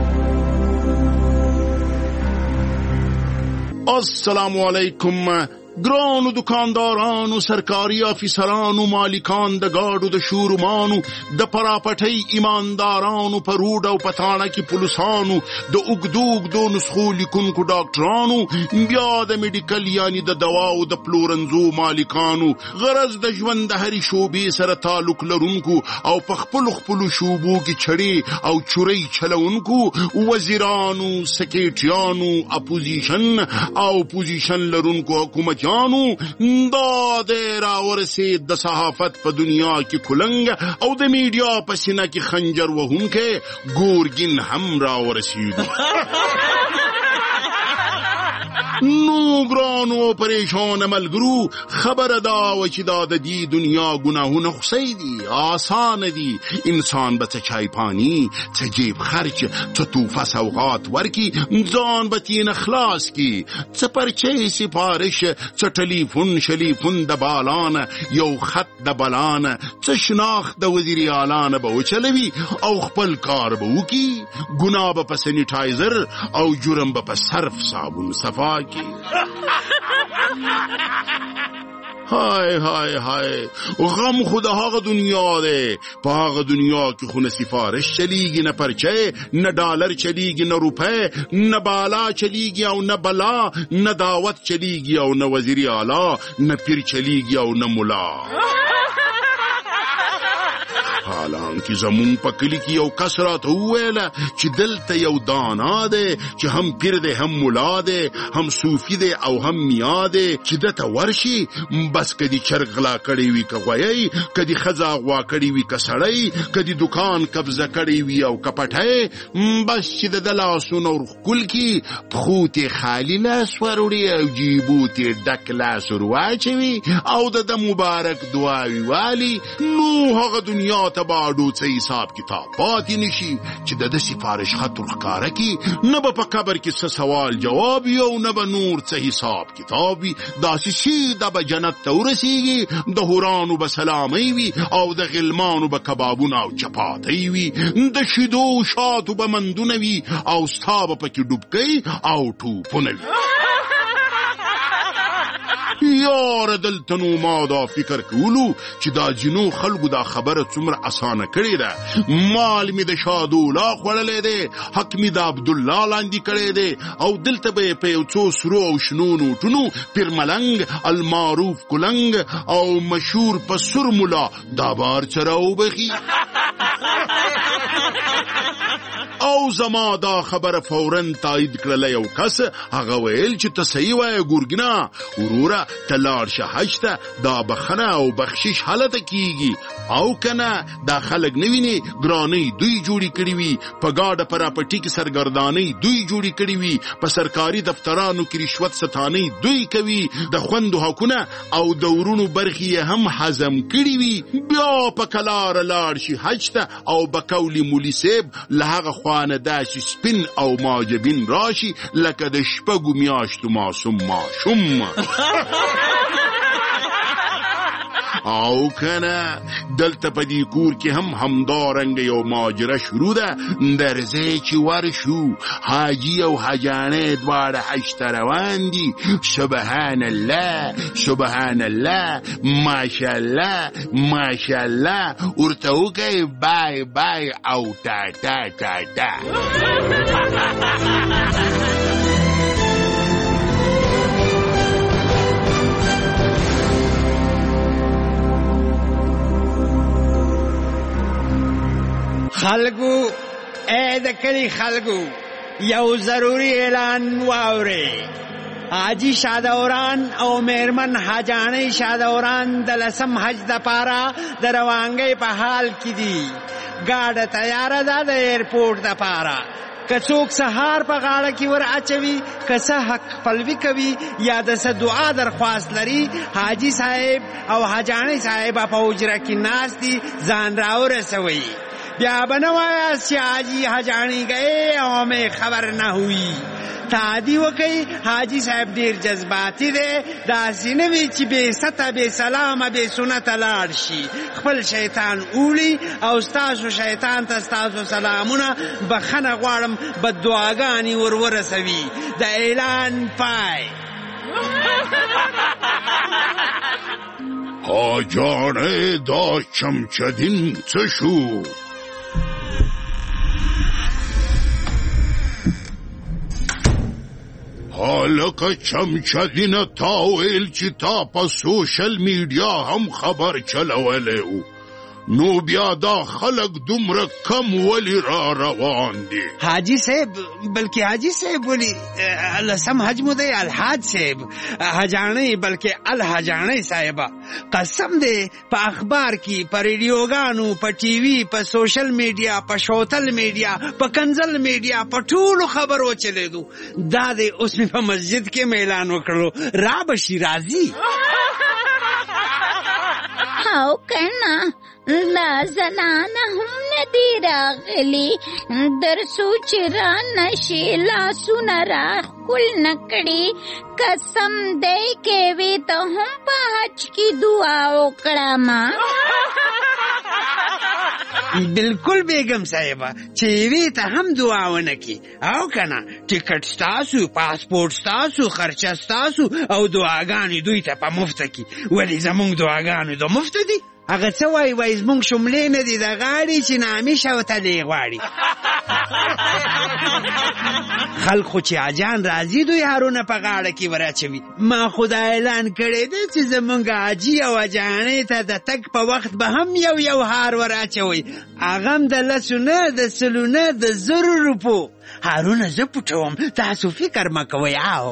السلام علیکم ګرانو دکاندارانو، سرکاري افیسرانو، مالکان د ګاډو د شورمانو، د پراپټۍ ایماندارانو، په روډ او پتاڼه کې پولیسانو، د اوږدو نسخو لیکونکو ډاکټرانو، بیا د میډیکل یعنی د دواو د پلورنځو مالکانو، غرض د ژوند د هرې شوبې سره تعلق لرونکو او په خپلو شوبو کې چړې او چورۍ چلونکو، وزیرانو، سکریټریانو، اپوزیشن او پوزیشن لرونکو حکومتیانو، دا د راورسید د صحافت په دنیا کې کلنګ او د میډیا په سینه کې خنجر وهونکی ګورګین هم راورسید. نو ګرانو پریشان ملګرو، خبره دا و چې دا د دې دنیا ګناهونه خوسي دي، آسان دي. انسان به څه چای پانی، څه جیب خرچ، څه توفه سوغات ورکی، ځان به تین خلاص کی، څه پرچې سفارش، څه ټلیفون شلیفون د بالان، یو خط د بلان، څه شناخت د وزیر اعلان به وچلوي او خپل کار به وکي. ګناه به په سینیټایزر او جرم به په صرف صابون صفا کی. های های های، غم خود هغه دنیا ده، په هغه دنیا کې خو نه سفارش چلیږي، نه پرچه، نه ډالر چلیږي، نه روپے، نه بالا چلیږي او نه بلا، نه دعوت چلیږي او نه وزیر اعلی، نه پیر چلیږي او نه مولا. حالانکه زمون په کلی کې یو کس راته وویله چې دلته یو دانا دی چې هم پیر دی، هم مولا دی، هم صوفي دی او هم میا دی، چې دته ورشي بس کدي چرګ غلا کړی وي که غویی، کدي ښځه غوا کړی وي که سړی، کدي دکان قبضه کړی وي او که پټی، بس چې د لاسونو ورښکل کي، پښو ته خالي لاس وروړي او جیبو ته ډک لاس ورواچوي او د مبارک دعاوي والي، نو هغه دنیا ته باډو څه حساب کتاب پاتې نشي چې د سفارش خط ورښکاره کی، نه به په قبر کې څه سوال جواب وي او نه به نور څه حساب کتاب وي. داسې سیده به جنت ته ورسیږي، د هورانو به سلامۍ وي او د غلمانو به کبابونه او چپاتۍ وي، د شیدو شاتو به مندونه وي او ستا به پکې ډوبکۍ او ټوپونه وي. یار دلته نو ما دا فکر کولو چې دا جنو خلکو دا خبره څومره اسانه کړې ده. مال می د شادولا خوړلې ده، حق می د عبدالله لاندې کړې ده، او دلته به په یو څو سرو او شنو نوټونو پیر ملنګ المعروف کلنګ او مشهور په سر مولا دا بار چراو بخي. او زما دا خبره فورن تایید کړل یو کس، هغه ویل چې ته صحیح وایې ګورګینا، وروره ته لاړ شه حج ته، دا بخنه او بخشش هلته کیږي، او کنه دا خلک نه ویني ګرانۍ دوی جوړی کړی وي، په ګاډه پراپټي کې سرګردانۍ دوی جوړی کړی وي، په سرکاري دفترانو کې رشوت ستانۍ دوی کوي، د خوندو حقونه او د ورونو برخې هم هضم کړی وي، بیا په کلار لاړ شي حج ته او بکولی مولی صاحب له هغه خوانه داسې سپین او ماجبین راشي لکه د شپږو میاشتو ماشوم. او کنه دلته په دې کور کې هم همدارنګه یو ماجره شروع ده. درځئ چې ورشو، حاجي او حاجانې دواړه حج ته روان دي. سبحان الله سبحان الله ماشاءالله ماشاءالله ورته وکئ بای بای او تا تا تا تا. خلقو اے د کلی خلقو یو ضروری اعلان واوري. حاجی شادوران او میرمن حاجانی شادوران د لسم حج د پاره د روانګي په حال کې دي. ګاډه تیار ده د ایرپورټ د پاره. کڅوک سهار په غاړه کې ور اچوي، کسه حق پلوي کوي یا د دعا درخواست لري، حاجی صاحب او حاجانی صاحب په حجره کې ناس دي، ځان راورسوي. بیا بنوایا چې حاجی حاجانی گئے او ہمیں خبر نہ ہوئی. تعدی وکي حاجی صاحب ډیر جذباتي دی، داسې نه وي چې بې سته بې سلامه بې سنته لاړ شي. خپل شیطان اولی او ستاسو شیطان ته ستاسو سلامونه بخنه غواړم، بددعاګانې ورورسوي. د اعلان پای. حاجانه دا چمچدین څه شو؟ حالکه چمچدینه تا ویل چې تا په سوشل میډیا هم خبر چلولی و، نو بیا دا خلق دومره کم ولی را روان دی؟ حاجی صاحب، بلکې حاجی صاحب ولی لسم حج مو دی الحاج صاحب، حجانی بلکې الحجانی صاحبه، قسم دی په اخبار کې، په ریډیوګانو، په ټي وي، په سوشل میډیا، په شوتل میډیا، په کنزل میډیا، په ټولو خبرو چلیدو. دا دی اوس مې په مسجد کې اعلان وکړو، را بشي راځي. او کنه لا زنانه هم ندی راغلی، در سوچ را نشی لاسونه را خل نکړي، قسم دی کې وی ته هم په حج کې دعا وکړه ما. بالکل بیگم صاحبه، چې وی ته هم دعا ونکي او کنه ټیکټ ستاسو، پاسپورت ستاسو، خرچه ستاسو او دعاګانې دوی ته په مفت کی. ولی زمونږ دعاګانې د مفت دي؟ هغه څه وای زمونږ شملې نه دي د غاړې چې نامې شوتلې غواړي. خلق خو چې اجان راځي دوی هارونه په غاړه کې وراچوي. ما خدا اعلان کړی دی چې زمونږ حاجي او اجانې ته د تګ په وخت به هم یو هار وراچوي، هغه هم د لسو نه، د سلو نه، د 1000 روپو هارونه زه پټوم، تاسو فکر مه کوئ.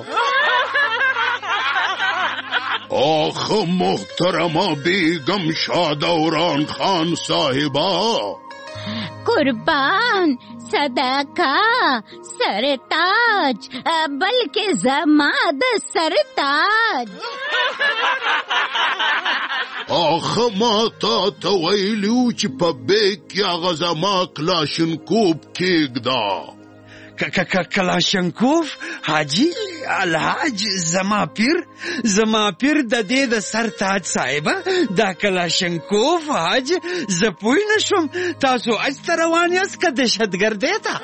آخه محترمه بیگم شادوران خان صاحبا، قربان صدقه سرتاج، بلکې زما د سرتاج. آخه ما تا ویلیو چې په بیگ کې هغه زما کلاشنکوف کېږده. کلاشنکوف؟ حاجی الحاج زما پیر د دې د سر تاج صاحبه، دا کلاشنکوف حاج زه پوی نشم. تاسو اج ته روان یاست که دهشتګردۍ ته؟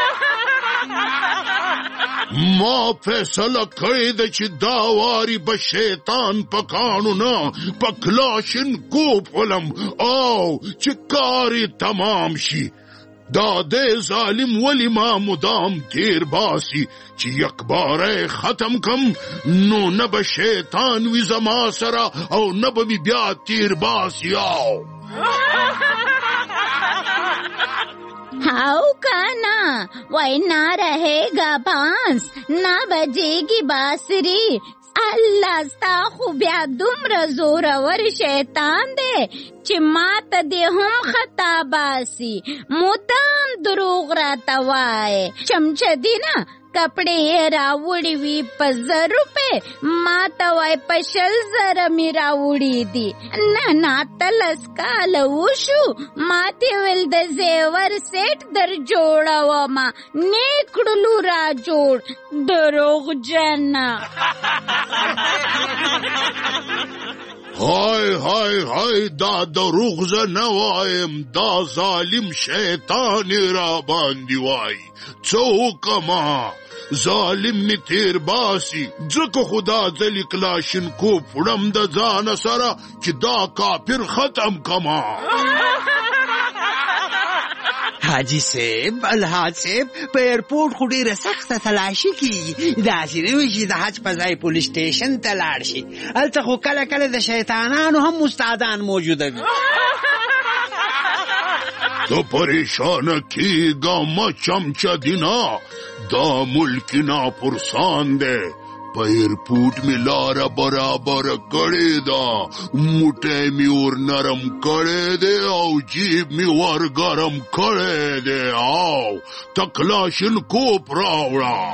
ما فیصله کړې ده چې دا واری به شیطان په کاڼو نه په کلاشنکوف ولم او چې کار یې تمام شي. دا دې ظالم ولی ما مدام تیر باسی چې یک باره ختم کم، نو نه به شیطان وی زما سره او نه به بیا تیر باسی. او کانا وای نہ رہے گا بانس، نہ بجے گی باسری. الله ستا خو بیا دومره زورور شیطان دی چې ماته دې هم خطا باسی، مدام دروغ راته وایې. چمچدینه کپڑے یې راوړي وي په 1000 روپۍ، ماته وای په 100,000 مې راوړي دي. نه تلس کاله وشو، ماته ویل د زیور سیټ در جوړومه، نیکړلو را جوړ دروغجن. های دا دروغ زه نه وایم، دا ظالم شیطان را باندې وای. څه وکما ظالم می تیر باسی، ځکه خدا ځلی کلاشنکوف وړم د ځانه سره چې دا کافر ختم کما. حاجی صاحب، الحاج صاحب، په ایرپورټ خو ډیره سخته تلاشي کیږي، داسې نه وي چې د حج په ځای پولیس سټیشن ته لاړ شي. هلته خو کله کله د شیطانانو هم استادان موجوده وي. ته پریشانه کیږه مه چمچدینه، دا ملک ناپرسان دی. په ایرپورټ می لاره برابر کړې ده، موټی می ور نرم کړی دی او جیب می ور ګرم کړی دی. او ته کلاشنکوف راوړه.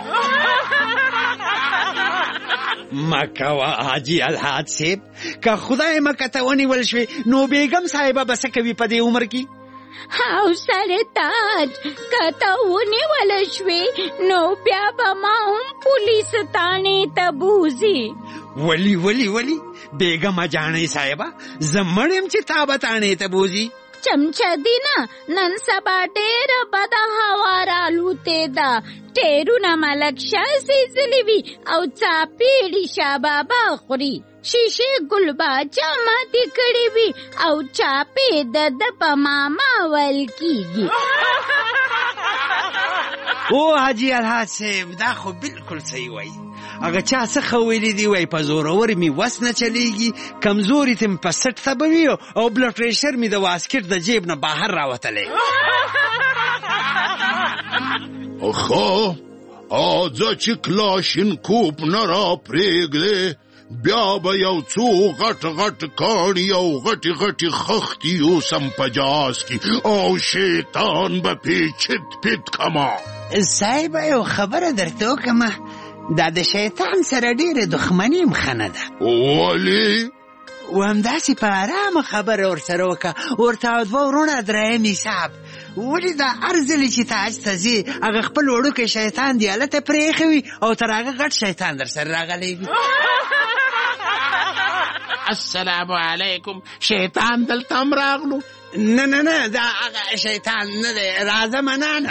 مکوه حاجی الحاج صاحب، که خدای مکه ته ونیول شوې نو بیګم صاحبه به څه کوي په دې عمر کې؟ او سرتاج کته ونیول شوې نو بیا به ما هم پولیس تانې ته بوزي. ولی بیګم جانې صاحبه، زه مړ یم چې تا به تانې ته بوزي. چمچدینه نن سبا ډېره بده هوا رالوتې ده، ټیرونه ملک شاه سیزلي وي او څاپېړي شاه بابا خوري. شیشه ګل باچا ماتې کړې وي او چاپې د په ماما ول کیږي. او حاجی الحاج صاحب دا خو بالکل صحیح وایي. هغه چا څخه ویلي دي وایي په زورور مې وس نه چلیږي، کمزوري ته مې په سټ ته وي او بلډ پریشر مې د واسکټ د جیب نه بهر راوتلی. خو ځه چې کلاشینکوف نه را پرېږدې بیا به یو څو غټ غټ کاڼي او غټې غټې خښتې یوسم په جهاز کې او شیطان به پې چت پت کما. صاحب یو خبره درته وکړمه، دا د شیطان سره ډېره دښمني هم ښه نه ده. ولې؟ همداسې په ارامه خبره ورسره وکړه، ورته دوه ورونه دریم حساب. ولې دا هر ځلې چې ته حج ته ځې هغه خپل وړوکی شیطان دې هلته پرېښی وي او تر هغه غټ شیطان در سره راغلی وي. السلام علیکم، شیطان دلته هم راغلو؟ نه دا هغه شیطان نه دی، راځه منانه.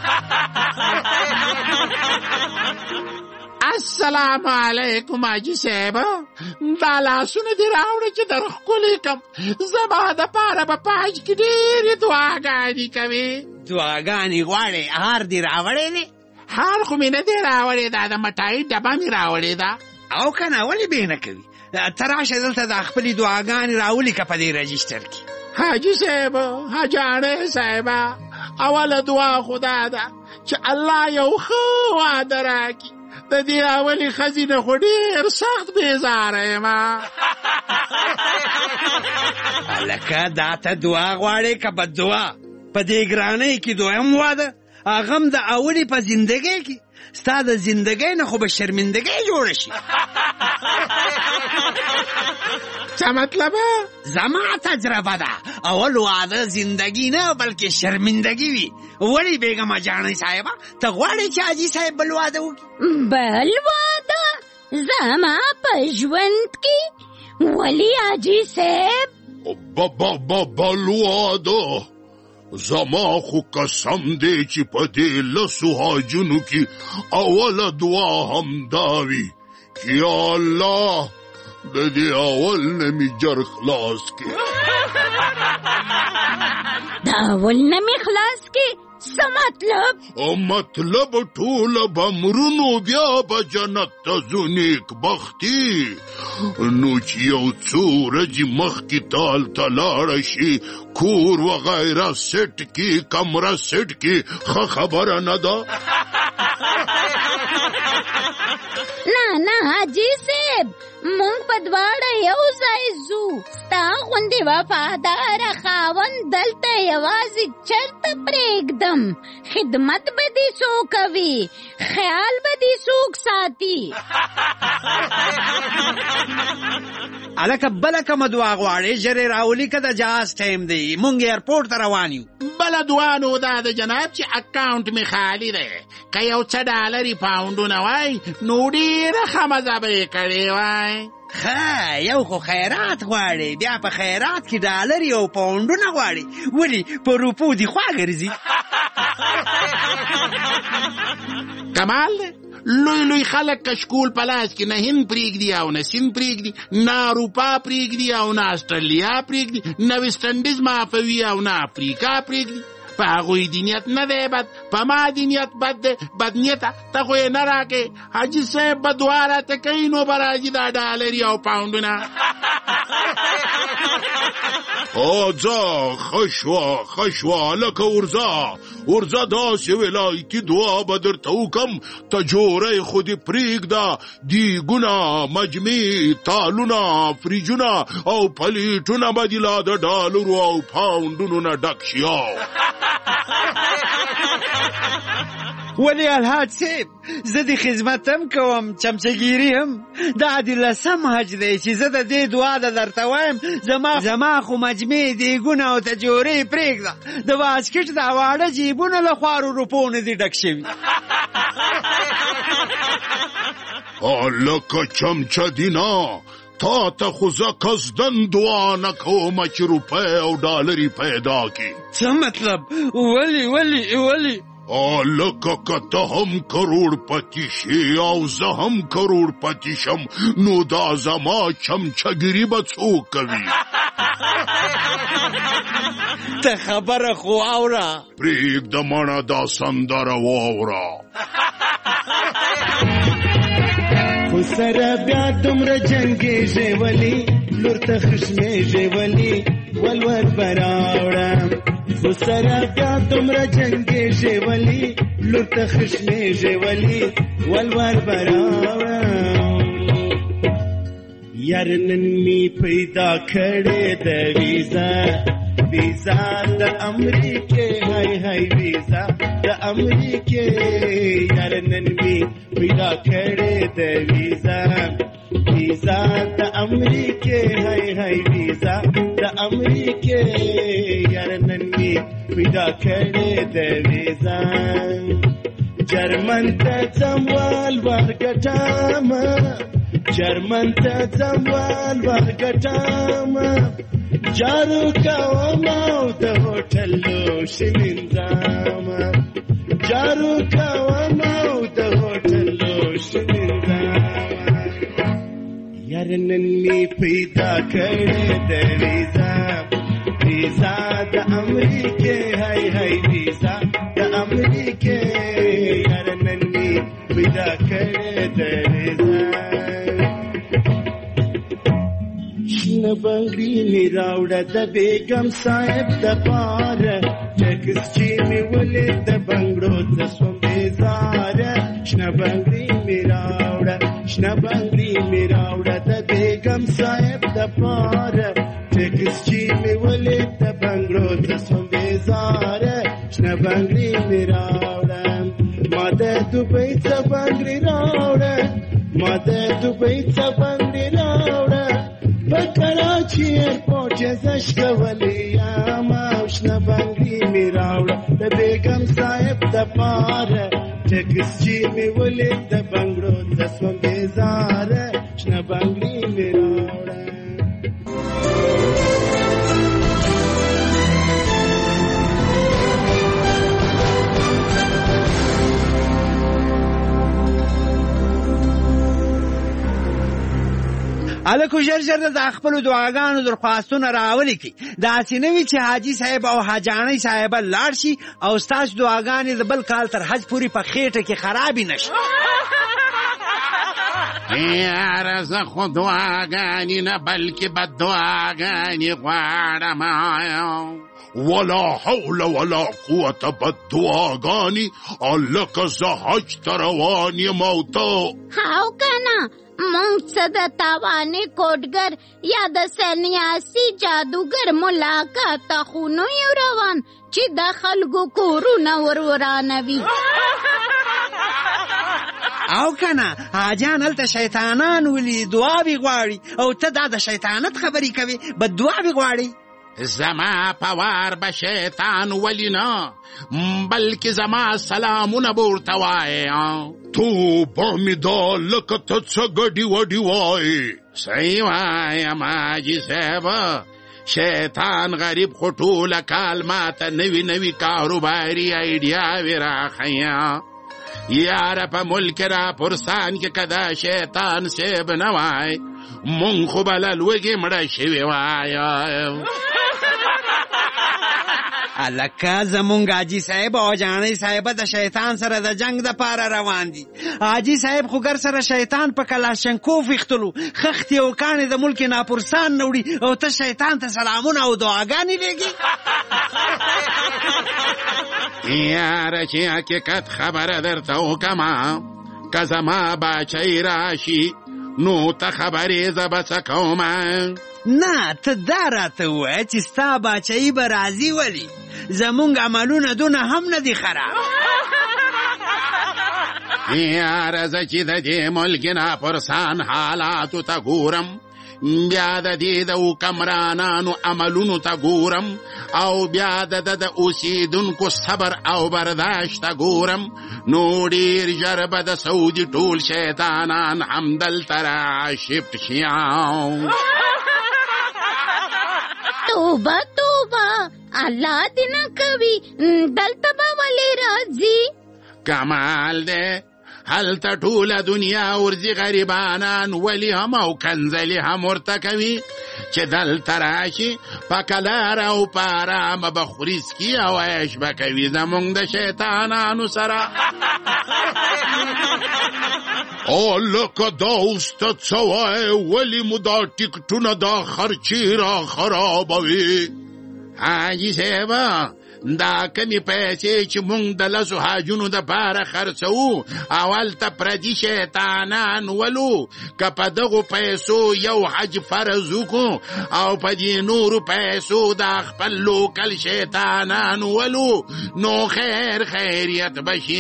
السلام علیکم حاجي صاحب، دا لاسونه دې راوړه چې در ښکلې کړم. زما دپاره به په حج کې ډېرې دعاګانې کوې. دعاګانې غواړې؟ هار دې راوړی دی؟ هار خو مې نه دی راوړې، دا د مټایي ډبه مې راوړې ده. او که نه ولې بې نه کوي؟ ته راشه دلته دا خپلې دعاګانې راولیکه په دې رجسټر کې. حاجي صاحب، حاجاڼۍ صاحبه، اوله دعا خدا ده چې الله یو ښه واده راکړي. د دې اولې ښځې نه خو ډېر سخت بېزاره یم. هلکه دا ته دعا غواړې که بد دعا؟ په دې ګرانۍ کې دویم واده، هغه هم د اولې په زندګۍ کې. ستا د زندګۍ نه خو به شرمندګۍ جوړه شي. څه مطلب؟ زما تجربه ده، اول واده زندګي نه بلکې شرمندګي وي. ولې بیګمه جانۍ صاحبه ته غواړې چې حاجي صاحب بل واده وکړي؟ بل واده زما په ژوند کې؟ ولې حاجي صاحب؟ بل واده؟ زما خو قسم دی چې په دې لسو حاجونو کې اوله دعا همدا وي چې یا الله د دې اول نه مې جر خلاص کړي. د اول نه مې خلاص کړي؟ څه مطلب؟ مطلب ټوله به مرونو بیا به جنت ته ځو نیکبختي. نو چې یو څو ورځې مخکې تال ته لاړه شي کور وغیره سیټ کې کمره سیټ کې ښه خبره نه ده؟ نه حاجي صاحب، مونږ په دواړه یو ځای ځو. ستا غوندې وفاداره خاوند دلته یوازې چرته پرېږدم؟ خدمت به دې څوک کوي؟ خیال به دې څوک ساتي؟ هلکه بله کومه دعا غواړې؟ ژرې راولیکه، د جهاز ټایم دی، مونږ ایرپورټ ته روان یو. بله دعا نو دا ده جناب چې اکاونټ مې خالي دی. که یو څه ډالري پاونډونه وای نو ډېره ښه مزه به یې کړې وای. ښه یو خو خیرات غواړې، بیا په خیرات کې ډالري او پاونډونه غواړې. ولې په روپو دې خوا ګرځي؟ کمال دی، لوی خلک کشکول په لاس کې نه هند پرېږدي او نه سین پرېږدي، نه اروپا پرېږدي او نه استرالیا پرېږدي، نه ویسټ انډیز معافوي او نه افریقا پرېږدي. په هغوی دي نیت نه دی بد، په ما دي نیت بد دی. بد نیته ته خو یې نه راکې. حاجي صاحب به دعا راته کوي نو به راځي دا ډالري او پاونډونه. ځه ښه شوه هلکه ورځه داسې ولایتي دعا به درته وکړم ته جوړی خو دې پرېږده. دیګونه، مجمې، تالونه، فریجونه او پلیټونه به دې لا د ډالرو او پاونډونو نه ډک شي. ولی الحاج صاحب زه د خدمت هم کوم، چمچهګیري هم. دا د لسم حج دی چې زه د دې دعا د درته وایم. زما خو مجمې، دیګونه او تجورې پرېږده، د واسکټ دا واړه جیبونه له خوارو روپو نه دي ډک شوي. لکه چمچه دینا تا ته خو زه قصدن دعا نه کوم چې روپۍ او ډالري پیدا کړي. څه مطلب؟ ولې لکه که ته هم کروڑپتی شي او زه هم کروڑپتی شم نو دا زما چمچګري به څوک کوي؟ ته خبره خو اوره. پرېږده مړه دا سندره واوره. خو سره بیا دومره جنګېږې ولې لور ته خشمېږې ولې ولور به راوړم. خو سره بیا دومره جنګېږې ولې لور ته خشمېږې ولې ولور به راوړم. یار نن می پیدا کړې د ویزا د امریکې هاي هاي ویزا د امریکې. یار نن می پیدا کړې د ویزا د امریکې هاي هاي ویزا د امریکې. یار نن می پیدا کړې د ویزا. جرمن ته ځموال ورګټم جرمن ته ځموال ورګټم. جارو کوم او د هوټل لوښي مینځم. جارو کوم او د هوټل لوښي مینځم. یار نن می پیدا کړې د ویزا د امریکې هاي هاي ویزا د امریکې. یار نن می پیدا کړې د ویزا. شنه بنګړي می راوړه د بیګم صاحب د پاره. ټکس چې می ولید د بنګړو ته سوم بیزاره. شنه بنګړي می راوړه د بیګم صاحب د پاره. ټکس چې می ولید د بنګړو ته سوم بیزاره. شنه بنګړي می راوړه ما د دوبۍ څخه بنګړي راوړه. ما د دوبۍ څخه بنګړي راوړه. په کراچي ایرپورټ زش کولی یم او شنه بنګړي مې راوړه د بیګم صاحب د پاره. ټکس چې مې ولید د بنګړو ته سوم بیزاره. شنه بنګړي مې راوړه. الکو ژر د خپل دعاګانو درخواستونه راولي کی. داسې نه وي چې حاجي صاحب او حاجانۍ صاحبه لاړ شي او ستاسو دعاګانې د بل کال تر حج پورې په خېټه کې خرابې نشي. یاره زه خو دعاګانې نه بلکې بددعاګانې غواړم. ولا حول ولا قوة بددعاګانې لکه زه حج ته روان یم او ته. هاو کنه مونږ څه د تاوانې کوټګر یا د سنیاسي جادوګر ملاقات خو نه یو روان چې د خلکو کورونه ورانوي. او کنه حاجان هلته شیطانان ولي دعاوې غواړي او ته دا د شیطانت خبرې کوي بددعاوې غواړي. زما پوار به شیطان ولی نه بلکې زما سلامونه به ورته وایي. توبه مې ده لکه ته څه ګډي وډي وایي. صحیح وایم حاجي صاحب. شیطان غریب خو ټوله کال ماته نوي کاروباري ایډیاوې راښیي. یاره په ملک را پرسان کې که دا شیطان صاحب نه وای مونږ خو به له لوږې مړه شوي وای. الکه زمونږ حاجي صاحب او جانۍ صاحبه د شیطان سره د جنگ د پاره روان دي. حاجي صاحب خو ګر سره شیطان په کلاشنکوف اختلو خختې او کاڼې د ملک ناپرسان نه وړي او ته شیطان ته سلامونه او دعاګانې لېږي. یاره چې حقیقت خبره درته وکمه که زما باچۍ راشي نو ته خبرې زه به څه کومه. نه ته دا راته ووایه چې ستا باچۍ به راځي ولي زمونږ عملونه دونه هم نه دي خراب. یاره زه چې د دې ملک ناپرسان حالاتو ته ګورم بیا د دې د حکمرانانو عملونو ته ګورم او بیا د اوسیدونکو صبر او برداشت ته ګورم نو ډېر ژر به د سعودي ټول شیطانان همدلته را شفټ شي. توبه توبه الله دې نه کوي دلته به ولې راځي؟ کمال دی هلته ټوله دنیا ورځي غریبانان ولي هم او کنځلې هم ورته کوي چې دلته راشي په کلار او په ارامه به خوري څکي او عیش به کوي زمونږ د شیطانانو سره. او لکه دا اوسته څه وایې ولې مو دا ټکټونه دا خرچې را خرابوي؟ حاجي صاحبه دا کمی پیسې چې مونږ د لسو حاجونو د پاره خرڅوو اول ته پردي شیطانان ولو که په دغو پیسو یو حج فرض وکړو او په دې نورو پیسو د خپل لوکل شیطانان ولو نو خیریت بشي.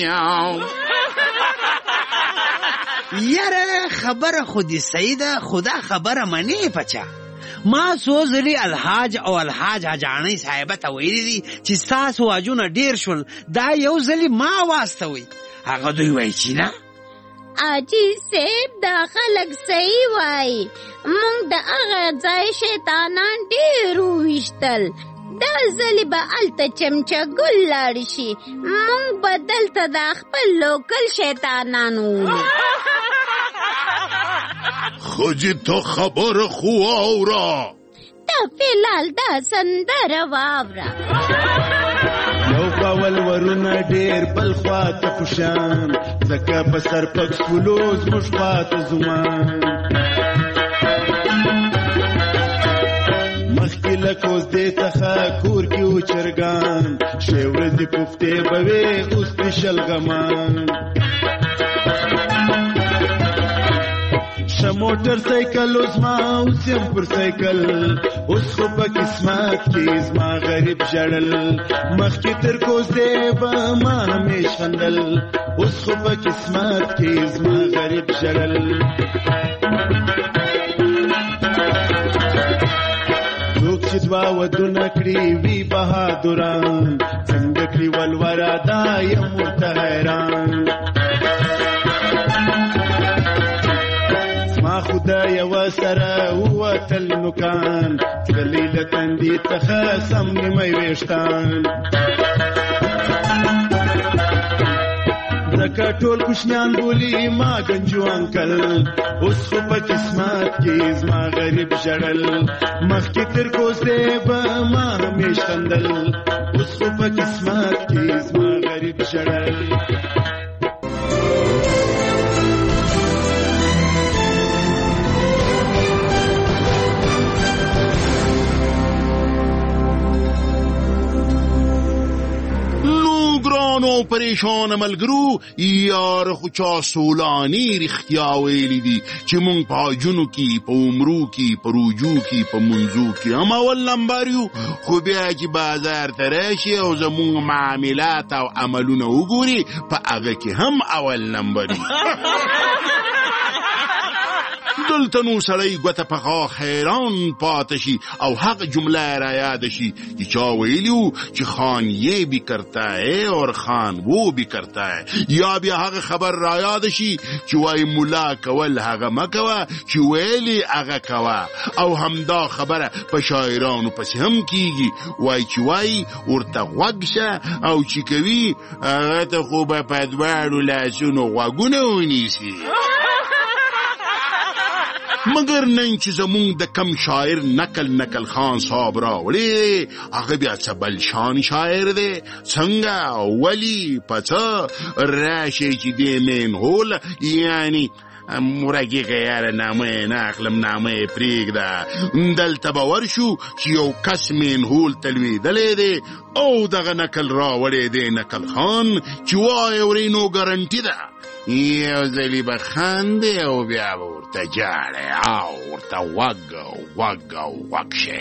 یاره خبره خودی سیده خدا خبره منی پچا. ما څو ځلې الحاج او الحاج حاجانۍ صاحبه ته ویلي دي چې ستاسو واجونه ډېر شول دا یو ځلې ما واستوئ. هغه دوی وایي چې نه. حاجي صاحب دا خلک صحیح وایي موږ د هغه ځای شیطانان ډېر وویشتل دا ځلې به هلته چمچه ګل لاړ شي موږ به دلته د خپل لوکل شیطانان ووینو. خجی تو خبر خو آورا تا فیلال دا سندر واورا. یو باول ورونه ډیر بل خواته خوشان زکه په سر پک فلوز مش خواته زمان مخکې لکوز دې څخه کور کې و چرګان شی ورځې کوفتې به وې اوس دې شلغمان موټر سایکل اوس ما اوس یم پر سایکل اوس خو په قسمت کې زما غریب ژړل مخکې تر کوزدې به ما همیش خندل اوس خو په قسمت کې زما غریب ژړل. څوک چې دوه ودونه کړي وي بهادران څنګه کړي ولوره دا یم ورته حیران. خدای و سره ووتل نوکان تللی له تندي څخه سم نیمه ویشتان ځکه ټول کوشنیان بولي ما ګنجو انکل اوس خو په قسمت کې زما غریب ژړل مخکې تر کوزدې به ما همیش خندل اوس خو په قسمت کې زما غریب ژړل. نو پریشان ملګرو یار خو چا سولانی رښتیا ویلي دي چې مونږ په حجونو کې په عمرو کې په روجو کې په منځو کې هم اول نمبر یو خو بیا چې بازار ته راشي او زمونږ معاملات او عملونه وګوري په هغه کې هم اول نمبر یو. دلته نو سړی ګوته په غاښ حیران پاته شي او حق جمله را یاد شي چې چا ویلي وو چې خان یې بھی کرتا ہے اور خان وہ بھی کرتا ہے یا بیا هغه خبر را یاد شي چې وایي ملا کول هغه مه کوه چې ویلي هغه کوه او همدا خبره په شاعرانو پسې هم کیږي وایي چې وایي ورته غوږ شه او چې کوي هغه ته خو به په دواړو لاسونو غوږونه ونیسي. مگر نن چې زمونږ د کم شاعر نکل خان صاحب راوړي هغه بیا څه بل شان شاعر دی څنګه ولی پڅه راشي چې دې مین هول یعنی مرګیږه یاره نامه نه اخلم نامه پریږده دلته به ورشو چې یو کس مین هول تلویدلی دی او دغه نکل راوړی دی نکل خان چې وایي ورې نو ګارنټي ده یو ځلې به خاندې او بیا به ورته جاړې او ورته غوږ شي.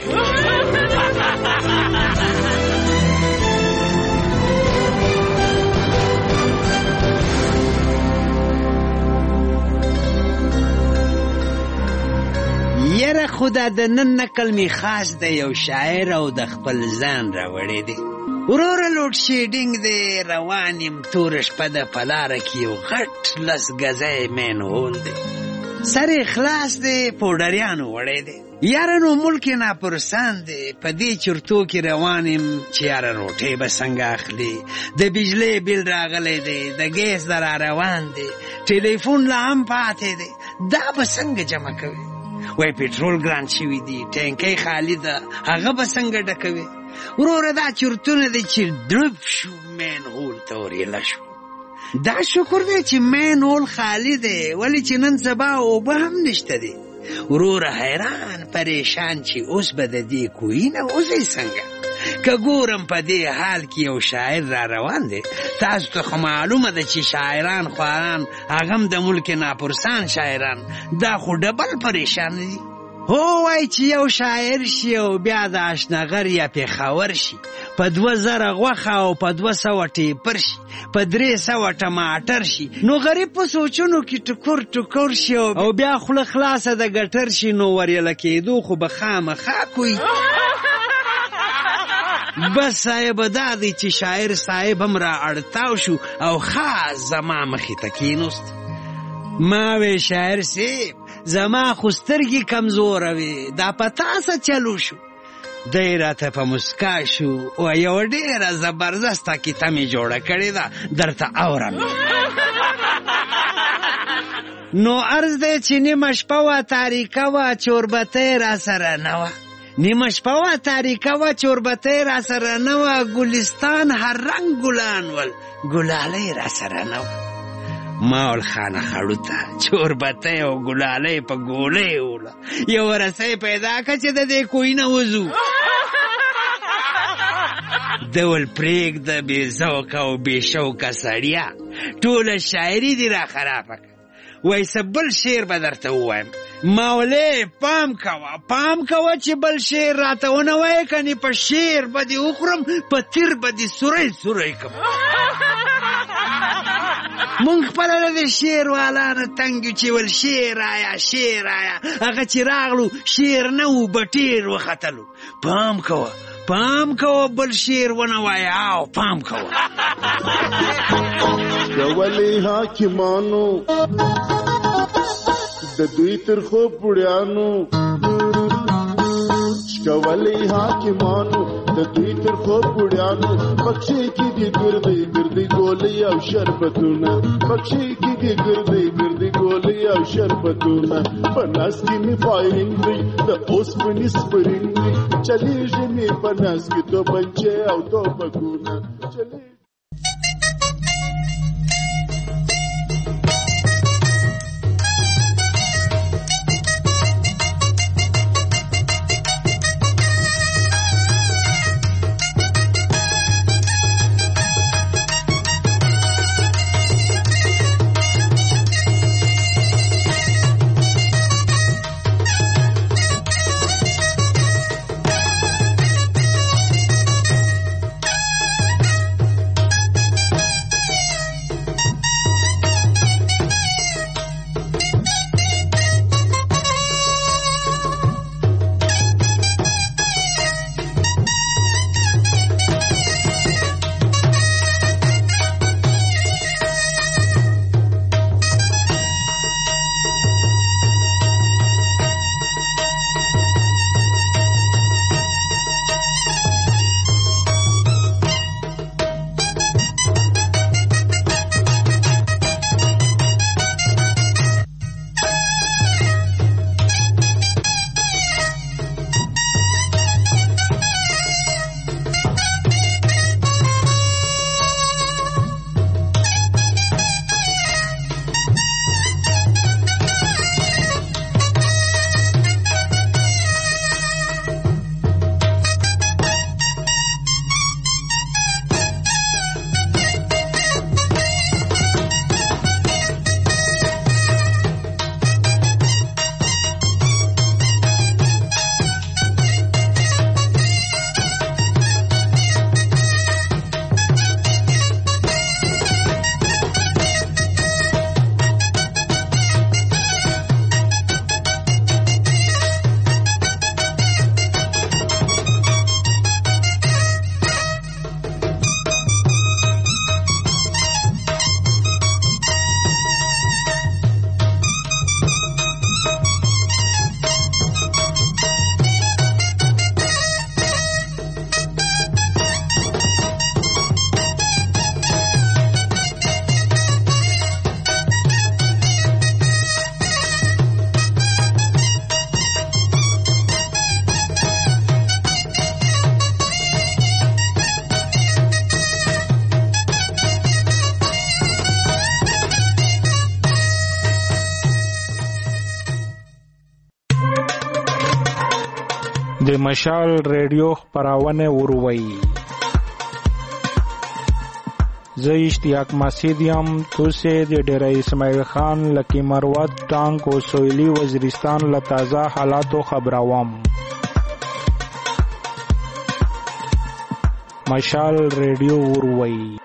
یره خدا د نن نکل می خاص د یو شاعر او د خپل ځان راوړی دی. وروره لوډ شیډینګ دی روان یم تور شپه ده په لاره کې یو غټ لس ګزی مین هول دی سر اخلاص دی پوډریانو وړی دی یاره نو ملک ناپرسان دی په دې چرتو کې روانم چې یاره روټۍ به څنګه اخلي د بجلی بیل راغلی دی د ګیس در روان دی ټلیفون لا هم پاتې دی دا به څنګه جمع کوي وای پټرول ګران شوي دي ټینکۍ خالي ده هغه به څنګه ډکوي وروره دا چرتونه دی چې ډرپ شو مین هول ته ورېله شو دا شکر دی چې مین هول خالی دی ولی چې نن سبا اوبه هم نشته دی وروره حیران پریشان چې اوس به د دې کوی نه اوسئ څنګه که ګورم په دې حال کې یو شاعر را روان دی تاسو ته خو معلومه ده چې شاعران خواران هغه هم د ملک ناپرسان شاعران دا خو ډبل پریشان دي هو وای چې یو شاعر شي او بیا د اشنغر یا پېښور شي په 2000 غوښه او په 200 ټیپر شي په 300 ټماټر شي نو غریب په سوچونو کې ټکور ټکور شي او بیا خوله خلاصه د ګټر شي نو وریله کېدو خو به خامخا کوي بس صاحب دا دی چې شاعر صاحب هم را اړتاو شو او خاص زما مخې ته کېنوست ما وی شاعر صاحب زما خو سترګې کمزوره وې دا په تاسه چلو شو دی راته په مسکا شو او یو ډېره زبردسته کیسه مې جوړه کړې ده درته اورم نو عرض دی چې نیمه شپه وه تاریکه وه چوربتۍ را سره نه وه نیمه شپه وه تاریکه وه چوربتۍ را سره نه وه ګلستان هر رنګ ګلان ول ګلالۍ را سره نه وه ما ول خانه خړو ته چوربتۍ او ګلالۍ په ګولۍ وله یو رسۍ پیدا که چې د دې کوی نه وځو د ول پرېږده بې ذوقه او بې شوقه سړیه ټوله شاعري دې را خرابه کړه وای څه بل شعر به درته ووایم مولې پام کوه چې بل شعر راته ونه وایې کنې په شعر به دې وخورم په تیر به دې سوری کړم مونږ خپله له دې شعر والا نه تنګ یو چې ول شعر آیا هغه چې راغلو شعر نه و بټیر وختلو پام کوه بل شعر ونه وایه او پام کوه ولی حاکمانو د دوی تر خو بوډیانو شکولی حاکمانو د دوی تر خو بوډیانو بخشي کې دي ګردې ګولۍ او شربتونه بخشي کې دي ګردې ګولۍ او شربتونه په ناس کې مې فایرینګ دی د اوسپنې سپرینګ دی چلیږي مې په ناس کې توپنچې او توپکونه د مشال ریډیو خبرونه وروي. زه اشتیاق مسعود یم. توسه د ډیره اسماعیل خان لکی مروت ټانک او سویلی وزیرستان له تازه حالاتو خبروم. مشال ریډیو وروي.